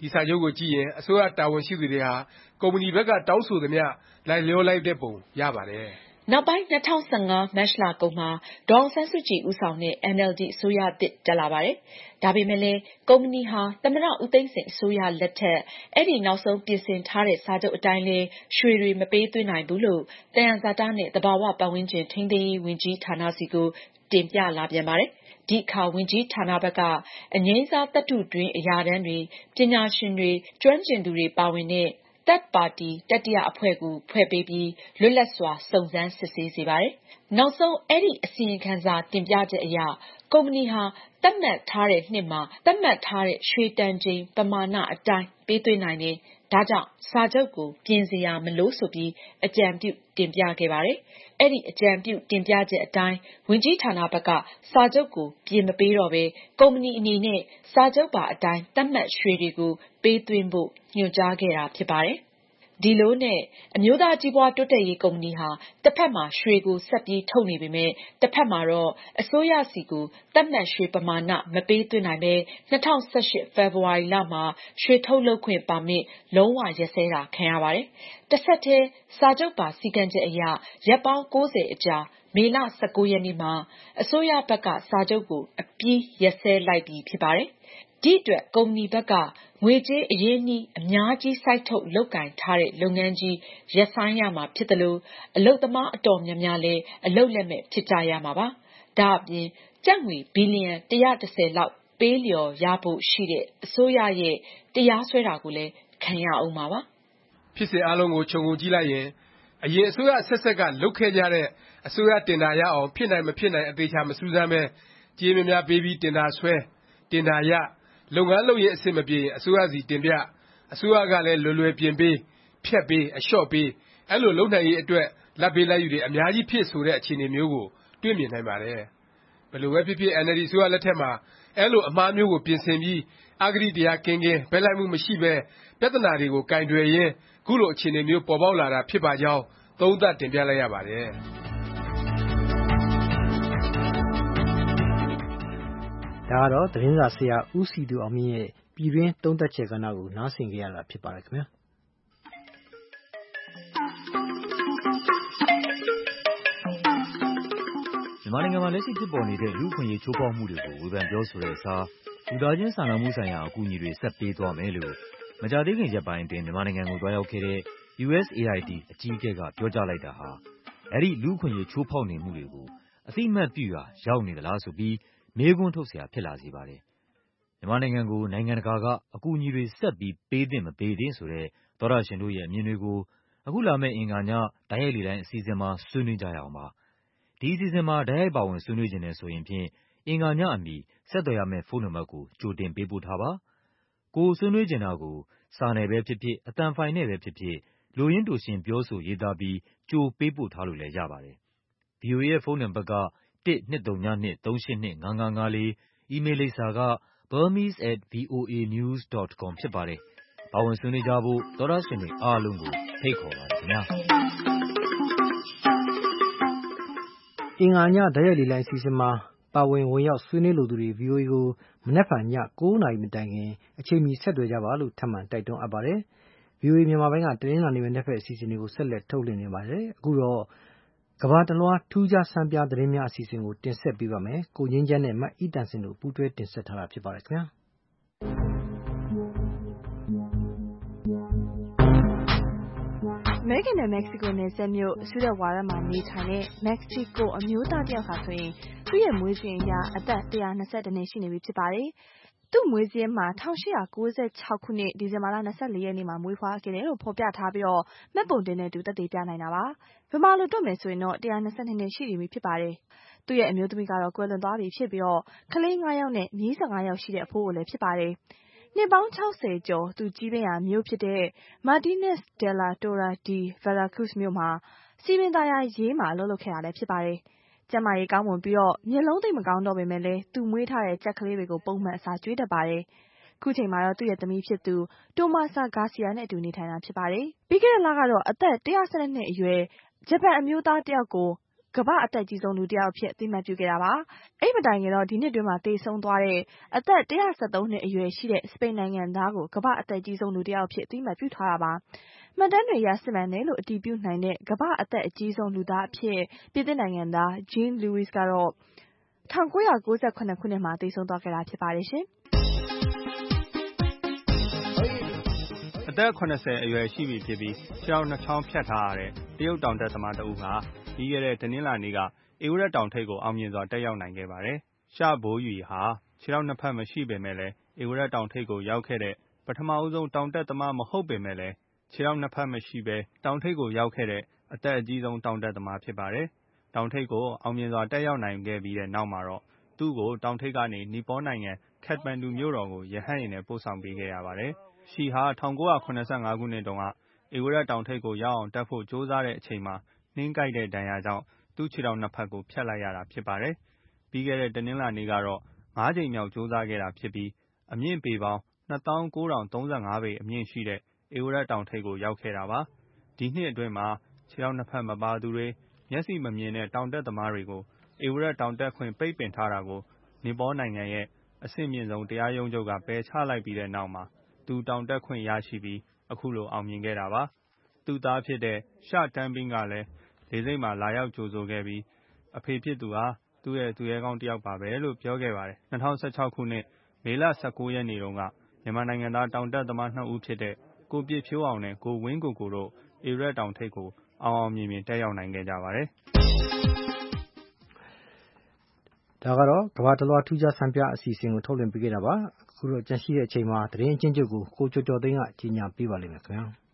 ဒီစာချုပ်ကိုကြည့်ရင်အစိုးရတာဝန်ရှိသူတွေဟာကုမ္ပဏီဘက်ကတောင်းဆိုသမျှလိုက်လျောလိုက်တဲ့ပုံရပါတယ်။နောက်ပိုင်း၂၀၁၅ မတ်လကုန်မှာဒေါ်အောင်ဆန်းစုကြည်ဦးဆောင်တဲ့ အင်န်အယ်လ်ဒီ အစိုးရသစ်တက်လာပါတယ်။ဒါပေမဲ့လည်းကုမ္ပဏီဟာသမ္မတဦးသိန်းစိန်အစိုးရလက်ထက်အဲဒီနောက်ဆုံးပြင်ဆင်ထားတဲ့စာချုပ်အတိုင်းလည်းရွှေတွေမပေးသွင်းနိုင်ဘူးလို့သယံဇာတနဲ့သဘာဝပတ်ဝန်းကျင်ထိန်းသိမ်းရေးဝန်ကြီးဌာနဆီကိုတင်ပြလာပြန်ပါတယ်။ဒီအခါဝန်ကြီးဌာနဘက်ကအငြိမ်းစားသတ္တုတွင်းအရာထမ်းတွေ၊ပညာရှင်တွေ၊ကျွမ်းကျင်သူတွေပါဝင်တဲ့Third Party တတိယအဖွဲ့ကိုဖွဲ့ပေးပြီးလွတ်လပ်စွာစုံစမ်းစစ်ဆေးစေပါတယ်။နောက်ဆုံးအဲဒီအစီရင်ခံစာတင်ပြချက်အရကုမ္ပဏီဟာသတ်မှတ်ထားတဲ့နှစ်မှာသတ်မှတ်ထားတဲ့ရွှေတန်ချိန်ပမာဏအတိုင်းပေးသွင်းနိုင်တယ်။ဒါကြောင့်စာချုပ်ကိုပြင်စရာမလိုဆိုပြီးအကြံပြုတင်ပြခဲ့ပါတယ်။အဲဒီအကြံပြုတင်ပြချက်အတိုင်းဝန်ကြီးဌာနဘက်ကစာချုပ်ကိုပြင်မပေးတော့ဘဲကုမ္ပဏီအနေနဲ့စာချုပ်ပါအတိုင်းသတ်မှတ်ရွှေတွေကိုပေးသွင်းဖို့ညွှန်ကြားခဲ့တာဖြစ်ပါတယ်။ဒီလိုနဲ့အမျိုးသားကြီးပွားတိုးတက်ရေးကုမ္ပဏီဟာတစ်ဖက်မှာရွှေကိုဆက်ပြီးထုတ်နေပေမဲ့တစ်ဖက်မှာတော့အစိုးရစီကိုသတ်မှတ်ရွှေပမာဏမပေးသွင်းနိုင်ပဲ၂၀၁၈ဖေဖေါ်ဝါရီလမှာရွှေထုတ်လုပ်ခွင့်ပါမစ်လုံးဝရပ်စဲတာခံရပါတယ်။တစ်ဆက်တည်းစာချုပ်ပါစည်းကမ်းချက်အရရက်ပေါင်း၉၀အကြာမေလ၁၉ရက်နေ့မှာအစိုးရဘက်ကစာချုပ်ကိုအပြီးရပ်စဲလိုက်ပြီဖြစ်ပါတယ်။ဒီအတွက်ကုမ္ပဏီဘက်ကငွေကြေးအရင်းအနှီးအများကြီးစိုက်ထုတ်လုပ်ကိုင်ထားတဲ့လုပ်ငန်းကြီးရပ်ဆိုင်းရမှာဖြစ်သလိုအလုပ်သမားအတော်များများလည်းအလုပ်လက်မဲ့ဖြစ်ကြရမှာပါ။ဒါအပြင်ကျပ်ငွေဘီလီယံ၁၁၀လောက်ပေးလျော်ရဖို့ရှိတဲ့အစိုးရရဲ့တရားစွဲတာကိုလည်းခံရအောင်မှာပါ။ဖြစ်စဉ်အားလုံးကိုခြုံငုံကြည့်လိုက်ရင်အရင်အစိုးရအဆက်ဆက်ကလုပ်ခဲ့ကြတဲ့အစိုးရတင်ဒါရအောင်ဖြစ်နိုင်မဖြစ်နိုင်အသေချာမစူးစမ်းပဲကြေးများများပေးပြီးတင်ဒါဆွဲတင်ဒါရလုပ်ငန်းလုပ်ရင်အဆင်မပြေရင်အစိုးရစီတင်ပြအစိုးရကလည်းလွယ်လွယ်ပြင်ပေးဖြတ်ပေးအလျှော့ပေးအဲ့လိုလုပ်နိုင်ရေးအတွက်လာဘ်ပေးလာဘ်ယူတွေအများကြီးဖြစ်ဆိုတဲ့အခြေအနေမျိုးကိုတွေ့မြင်နိုင်ပါတယ်ဘယ်လိုပဲဖြစ်ဖြစ် အင်န်အယ်လ်ဒီ အစိုးရလက်ထက်မှာအဲ့လိုအမှားမျိုးကိုပြင်ဆင်ပြီးအဂတိတရားကင်းကင်းဘက်လိုက်မှုမရှိပဲပြဿနာတွေကိုကိုင်တွယ်ရင်းခုလိုအခြေအနေမျိုးပေါ်ပေါက်လာတာဖြစ်ပါကြောင်းသုံးသပ်တင်ပြလိုက်ရပါတယ်ဒါကတော့သတင်းစာဆရာဦးစည်သူအောင်မြင့်ရဲ့ပြည်တွင်းသုံးသပ်ချက်ကဏ္ဍကိုနားဆင်ကြရတာဖြစ်ပါတယ်ခင်ဗျာမြန်မာနိုင်ငံမှာလက်ရှိဖြစ်ပေါ်နေတဲ့လူ့အခွင့်အရေးချိုးဖေါက်မှုတွေကိုဝေဖန်ပြောဆိုတဲ့အစားလူသားချင်းစာနာမှုဆိုင်ရာအကူအညီတွေဆက်ပေးသွားမယ်လို့မကြာသေးခင်ရက်ပိုင်းအတွင်းမြန်မာနိုင်ငံကိုတွားရောက်ခဲ့တဲ့ ယူအက်စ်အေအိုင်ဒီ အကြီးအကဲကပြောကြားလိုက်တာဟာအဲဒီလူ့အခွင့်အရေးချိုးဖေါက်နေမှုတွေကိုအသိအမှတ်ပြုရာရောက်နေသလားဆိုပြီးမေးခွန်းထုတ်စရာဖြစ်လာစေပါတယ်။မြန်မာနိုင်ငံကိုနိုင်ငံတကာကအကူအညီတွေဆက်ပြီးပေးသင့်မပေးသင့်ဆိုတဲ့သောတရှင်တို့ရဲ့အမြင်တွေကိုအခုလာမယ့်အင်္ဂါညတိုက်ရိုက်လေလံအစီအစဉ်မှာဆွေးနွေးကြရအောင်ပါ။ဒီအစီအစဉ်မှာတိုက်ရိုက်ပါဝင်ဆွေးနွေးချင်တယ်ဆိုရင်ဖြင့်အင်္ဂါညအမီဆက်သွယ်ရမယ့်ဖုန်းနံပါတ်ကိုကြိုတင်ပေးပို့ထားပါ။ကိုယ်ဆွေးနွေးချင်တာကိုစာနဲ့ပဲဖြစ်ဖြစ်အသံဖိုင်နဲ့ပဲဖြစ်ဖြစ်လိုရင်းတိုရှင်းပြောဆိုရေးသားပြီးကြိုပေးပို့ထားလို့လည်းရပါတယ်။ ဗွီအိုအေရဲ့ဖုန်းနံပါတ်ကတစ် ၂၀၂ ၃၈၂ ၅၅၅၄ အီးမေးလ်လိပ်စာက burmese at voanews dot com ဖြစ်ပါတယ်။ပါဝင်ဆွေးနွေးကြဖို့သောတရှင်တွေအားလုံးကိုဖိတ်ခေါ်ပါတယ်ခင်ဗျာအင်္ဂါညတိုက်ရိုက်လေလံအစီအစဉ်မှာပါဝင်ဝင်ရောက်ဆွေးနွေးလိုသူတွေ ဗွီအိုအေကိုမနက်ဖြန်ည၉နာရီမတိုင်ခင်အချိန်မီဆက်သွယ်ကြပါလို့ထပ်မံတိုက်တွန်းအပ်ပါတယ်။ ဗွီအိုအေမြန်မာပိုင်းကတနင်္လာနေ့မနက်ဖက်အစီအစဉ်တွေကိုဆက်လက်ထုတ်လွှင့်နေပါတယ်။အခုတော့ကမ္ဘာတလွှားထူးခြားဆန်းပြသတင်းများအစီအစဉ်ကိုတင်ဆက်ပေးပါမယ်။ကိုငြိမ်းချမ်းနဲ့မအိတန်စင်တို့ပူးတွဲတင်ဆက်ထားတာဖြစ်ပါတယ်ခင်ဗျာ။အမေရိကန်နဲ့မက္ကဆီကိုနယ်စပ်မြို့ဆူဒဝါရမှာနေထိုင်တဲ့မက္ကဆီကိုအမျိုးသားတယောက်ဟာဆိုရင်သူ့ရဲ့မွေးစဉ်အရအသက်၁၂၁နှစ်ရှိနေပြီဖြစ်ပါတယ်။သူ့မွေးစဉ်မှာ၁၈၉၆ခုနှစ်ဒီဇင်ဘာလ၂၄ရက်နေ့မှာမွေးဖွားခဲ့တယ်လို့ဖော်ပြထားပြီးတော့မှတ်ပုံတင်နဲ့တူသက်သေပြနိုင်တာပါ။မြန်မာလိုတွက်မယ်ဆိုရင်တော့၁၂၂နှစ်ရှိနေပြီဖြစ်ပါတယ်။သူ့ရဲ့အမျိုးသမီးကတော့ကွယ်လွန်သွားပြီဖြစ်ပြီးတော့ကလေး၅ယောက်နဲ့မြေး၁၅ယောက်ရှိတဲ့အဖိုးကိုလည်းဖြစ်ပါတယ်။နှစ်ပေါင်း၆၀ကျော်သူကြီးပင်ရာမြို့ဖြစ်တဲ့ Martínez de la Torre de Veracruz မြို့မှာစီမံသားယာရေးမှာအလုပ်လုပ်ခဲ့တာလည်းဖြစ်ပါတယ်။ကျန်းမာရေးကောင်းမွန်ပြီးတော့မျက်လုံးသိပ်မကောင်းတော့ပေမဲ့လည်းသူမွေးထားတဲ့ကြက်ကလေးတွေကိုပုံမှန်အစာကျွေးတတ်ပါတယ်။ခုချိန်မှာတော့သူ့ရဲ့သမီးဖြစ်သူတိုမာဆာဂါစီယာနဲ့အတူနေထိုင်တာဖြစ်ပါတယ်။ပြီးခဲ့တဲ့လကတော့အသက်၁၁၂နှစ်အရွယ်ဂျပန်အမျိုးသားတယောက်ကိုကမ္ဘာအသက်ကြီးဆုံးလူတစ်ယောက်အဖြစ်အသိအမှတ်ပြုခဲ့တာပါ။အဲ့မတိုင်ခင်တော့ဒီနှစ်တွင်းမှာသေဆုံးသွားတဲ့အသက်one hundred thirteenနှစ်အရွယ်ရှိတဲ့စပိန်နိုင်ငံသားကိုကမ္ဘာအသက်ကြီးဆုံးလူတစ်ယောက်အဖြစ်အသိအမှတ်ပြုထားတာပါ။မှတ်တမ်းတွေအရစစ်မှန်တယ်လို့အတည်ပြုနိုင်တဲ့ကမ္ဘာအသက်အကြီးဆုံးလူသားအဖြစ်ပြင်သစ်နိုင်ငံသား Jean Louis ကတော့nineteen ninety-sevenခုနှစ်မှာသေဆုံးသွားခဲ့တာဖြစ်ပါတယ်ရှင်။အသက်seventyအရွယ်ရှိပြီဖြစ်ပြီးခြေထောက်နှစ်ချောင်းဖြတ်ထားရတဲ့တရုတ်တောင်တက်သမားတဦးဟာပြီးခဲ့တဲ့တနင်္လာနေ့ကဧဝရက်တောင်ထိပ်ကိုအောင်မြင်စွာတက်ရောက်နိုင်ခဲ့ပါတယ်။ရှဘိုးယူဟာခြေထောက်နှစ်ဖက်မရှိပေမဲ့လည်းဧဝရက်တောင်ထိပ်ကိုရောက်ခဲ့တဲ့ပထမဦးဆုံးတောင်တက်သမားမဟုတ်ပေမဲ့လည်းခြေထောက်နှစ်ဖက်မရှိဘဲတောင်ထိပ်ကိုရောက်ခဲ့တဲ့အသက်အကြီးဆုံးတောင်တက်သမားဖြစ်ပါတယ်။တောင်ထိပ်ကိုအောင်မြင်စွာတက်ရောက်နိုင်ခဲ့ပြီးတဲ့နောက်မှာတော့သူ့ကိုတောင်ထိပ်ကနေနီပေါနိုင်ငံခက်တမန်ဒူမြို့တော်ကိုရဟတ်ယာဉ်နဲ့ပို့ဆောင်ပေးခဲ့ရပါတယ်။ရှီဟာnineteen seventy-fiveခုနှစ်တုန်းကဧဝရက်တောင်ထိပ်ကိုရောက်အောင်တက်ဖို့ကြိုးစားတဲ့အချိန်မှာနှင်းကိုက်တဲ့ဒဏ်ရာကြောင့်သူ့ခြေထောက်နှစ်ဖက်ကိုဖြတ်လိုက်ရတာဖြစ်ပါတယ်။ပြီးခဲ့တဲ့တနင်္လာနေ့ကတော့fiveကြိမ်မြောက်ကြိုးစားခဲ့တာဖြစ်ပြီးအမြင့်ပေပေါင်းtwo thousand nine hundred thirty-fiveပေအမြင့်ရှိတဲ့ဧဝရက်တောင်ထိပ်ကိုရောက်ခဲ့တာပါ။ဒီနှစ်အတွင်းမှာခြေထောက်နှစ်ဖက်မပါသူတွေမျက်စိမမြင်တဲ့တောင်တက်သမားတွေကိုဧဝရက်တောင်တက်ခွင့်ပိတ်ပင်ထားတာကိုနီပေါနိုင်ငံရဲ့အဆင့်မြင့်ဆုံးတရားရုံးချုပ်ကပယ်ချလိုက်ပြီးတဲ့နောက်မှာသူတောင်တက်ခွင့်ရရှိပြီးအခုလိုအောင်မြင်ခဲ့တာပါ။သူ့သားဖြစ်တဲ့ရှတန်းပင်းကလည်းလေဆိပ်မှာလာရောက်ကြိုဆိုခဲ့ပြီးအဖေဖြစ်သူဟာသူ့ရဲ့သူရဲကောင်းတစ်ယောက်ပါပဲလို့ပြောခဲ့ပါတယ်။twenty sixteenခုနှစ်မေလnineteenရက်နေ့တုန်းကမြန်မာနိုင်ငံသားတောင်တက်သမားနှစ်ဦးဖြစ်တဲ့ကိုပြည့်ဖြိုးအောင်နဲ့ကိုဝင်းကိုကိုတို့ဧဝရက်တောင်ထိပ်ကိုအောင်အောင်မြင်မြင်တက်ရောက်နိုင်ခဲ့ကြပါတယ်။ဒါကတော့ကမ္ဘာတလွှားထူးခြားစံပြအစီအစဉ်ကိုထုတ်လွှင့်ပေးခဲ့တာပါ။အခုတော့ကြန့်ရှိတဲ့အချိန်မှာသတင်းအချင်းချုပ်ကိုကိုကျော်ကျော်သိန်းကကြီးညာပေးပါလိမ့်မယ်ခင်ဗျာ။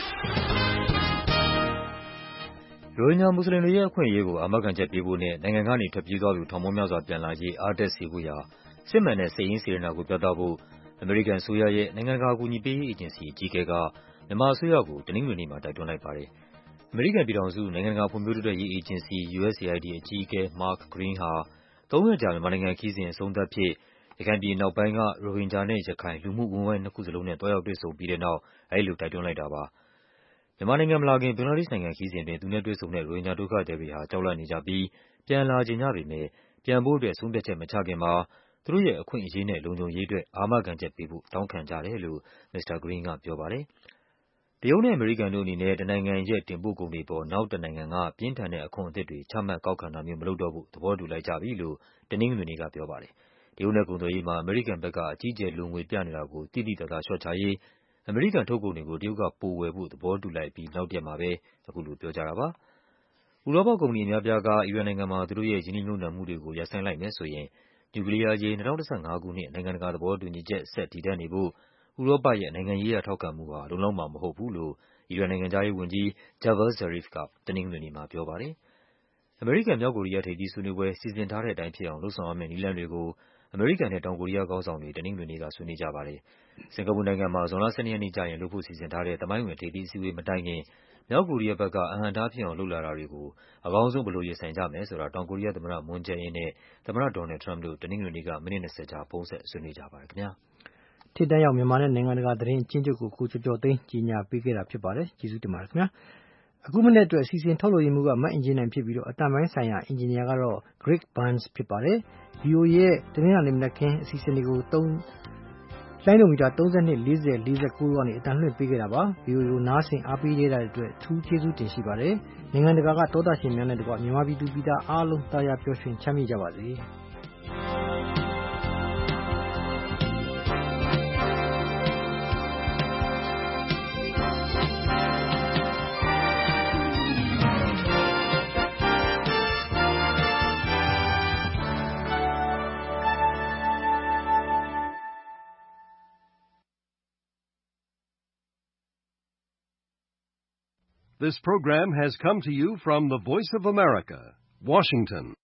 ရိုဟင်ဂျာမွတ်စလင်တွေရဲ့အခွင့်အရေးကိုအာမခံချက်ပေးဖို့နဲ့နိုင်ငံကနေထွက်ပြေးသွားသူထောင်ပေါင်းများစွာပြန်လာရေးအားတက်စေဖို့ရာစစ်မှန်တဲ့စိတ်ရင်းစေတနာကိုပြသဖို့အမေရိကန်အစိုးရရဲ့နိုင်ငံတကာအကူအညီပေးရေးအေဂျင်စီအကြီးအကဲကမြန်မာအစိုးရကိုတနင်္ဂနွေနေ့မှာတိုက်တွန်းလိုက်ပါတယ်။အမေရိကန်ပြည်ထောင်စုနိုင်ငံတကာဖွံ့ဖြိုးတိုးတက်ရေးအေဂျင်စီ U S A I D အကြီးအကဲ Mark Green ဟာသုံးရက်ကြာမြန်မာနိုင်ငံခရီးစဉ်အဆုံးသတ်အဖြစ်ရခိုင်ပြည်နောက်ပိုင်းကရိုဟင်ဂျာနဲ့ရခိုင်လူမှုအဝန်းအဝိုင်းနှစ်ခုစလုံးနဲ့တွားရောက်တွေ့ဆုံပြီးတဲ့နောက်အဲဒီလိုတိုက်တွန်းလိုက်တာပါ။မြန်မာနိုင်ငံမလာခင်ဘင်္ဂလားဒေ့ရှ်နိုင်ငံခရီးစဉ်အတွင်းသူနဲ့တွေ့ဆုံတဲ့ရိုဟင်ဂျာဒုက္ခသည်တွေဟာကြောက်လန့်နေကြပြီးပြန်လာချင်ကြပေမဲ့ပြန်ဖို့အတွက်ဆုံးဖြတ်ချက်မချခင်မှာသူတို့ရဲ့အခွင့်အရေးနဲ့လုံခြုံရေးအတွက်အာမခံချက်ပေးဖို့တောင်းခံကြတယ်လို့မစ္စတာ Green ကပြောပါတယ်။တရုတ်နဲ့အမေရိကန်တို့အနေနဲ့တနိုင်ငံရဲ့တင်ပို့ကုန်တွေပေါ်နောက်တနိုင်ငံကပြင်းထန်တဲ့အခွန်အသစ်တွေချမှတ်ကောက်ခံတာမျိုးမလုပ်တော့ဘူးသဘောတူလိုက်ကြပြီလို့တနင်္ဂနွေနေ့ကပြောပါတယ်။တရုတ်နဲ့ကုန်သွယ်ရေးမှာအမေရိကန်ဘက်ကအကြီးအကျယ်လိုငွေပြနေတာကိုတိတိကျကျလျှော့ချရေးအမေရိကန်ထုတ်ကုန်တွေကိုတရုတ်ကပိုဝယ်ဖို့သဘောတူလိုက်ပြီးနောက်တရက်မှာပဲအခုလိုပြောကြတာပါ။ဥရောပကုမ္ပဏီအများပြားကအီရန်နိုင်ငံမှာသူတို့ရဲ့ရင်းနှီးမြှုပ်နှံမှုတွေကိုရပ်ဆိုင်းလိုက်မယ်ဆိုရင်နျူကလီးယားအရေးtwenty fifteenခုနှစ်နိုင်ငံတကာသဘောတူညီချက်ဆက်တည်တံ့နေဖို့ဥရောပရဲ့နိုင်ငံရေးရာထောက်ခံမှုဟာလုံလောက်မှာမဟုတ်ဘူးလို့အီရန်နိုင်ငံခြားရေးဝန်ကြီး Javad Zarif ကတနင်္ဂနွေနေ့မှာပြောပါတယ်။အမေရိကန်မြောက်ကိုရီးယားထိပ်သီးဆွေးနွေးပွဲစီစဉ်ထားတဲ့အတိုင်းဖြစ်အောင်လုပ်ဆောင်ရမယ့်နည်းလမ်းတွေကိုအမေရိကန်နဲ့တောင်ကိုရီးယားခေါင်းဆောင်တွေတနင်္ဂနွေနေ့ကဆွေးနွေးကြပါတယ်။စင်ကာပူနိုင်ငံမှာဇွန်လtwelveရက်နေ့ကျရင်လုပ်ဖို့စီစဉ်ထားတဲ့သမိုင်းဝင်ထိပ်သီးအစည်းအဝေးမတိုင်ခင်မြောက်ကိုရီးယားဘက်ကအဟန့်အတားဖြစ်အောင်လုပ်လာတာတွေကိုအကောင်းဆုံးဘယ်လိုရင်ဆိုင်ကြမယ်ဆိုတာတောင်ကိုရီးယားသမ္မတ Moon Jae-in နဲ့သမ္မတ Donald Trump တို့တနင်္ဂနွေနေ့ကမိနစ်twentyကြာဖုန်းဆက်ဆွေးနွေးကြပါတယ်ခင်ဗျာ။ထိပ်တန်းရောက်မြန်မာနဲ့နိုင်ငံတကာသတင်းအချင်းချုပ်ကိုကိုကျော်ကျော်သိန်းကြီးညာပေးခဲ့တာဖြစ်ပါတယ်။ကျေးဇူးတင်ပါတယ်ခင်ဗျာ။အခုမိနစ်အတွက်စီစဉ်ထုတ်လွှင့်ရေးမှုကမတ်အင်ဂျင်နိုင်ဖြစ်ပြီးတော့အတန်ပိုင်းဆိုင်ရာအင်ဂျင်နီယာကတော့ Greg Burns ဖြစ်ပါတယ်။ V O A ရဲ့တနင်္လာနေ့မနက်ခင်းအစီအစဉ်တွေကိုသုံးလိုင်းဒိုမီတာthirty-two, forty, forty-nineကနေအတန်လွှင့်ပေးခဲ့တာပါ။ V O A ကိုနားဆင်အားပေးကြတဲ့အတွက်အထူးကျေးဇူးတင်ရှိပါတယ်။နိုင်ငံတကာကသောတာရှင်များနဲ့တကွမြန်မာပြည်သူပြည်သားအားလုံးတာယာပျော်ရွှင်ချမ်းမြေ့ကြပါစေ။ This program has come to you from the Voice of America, Washington.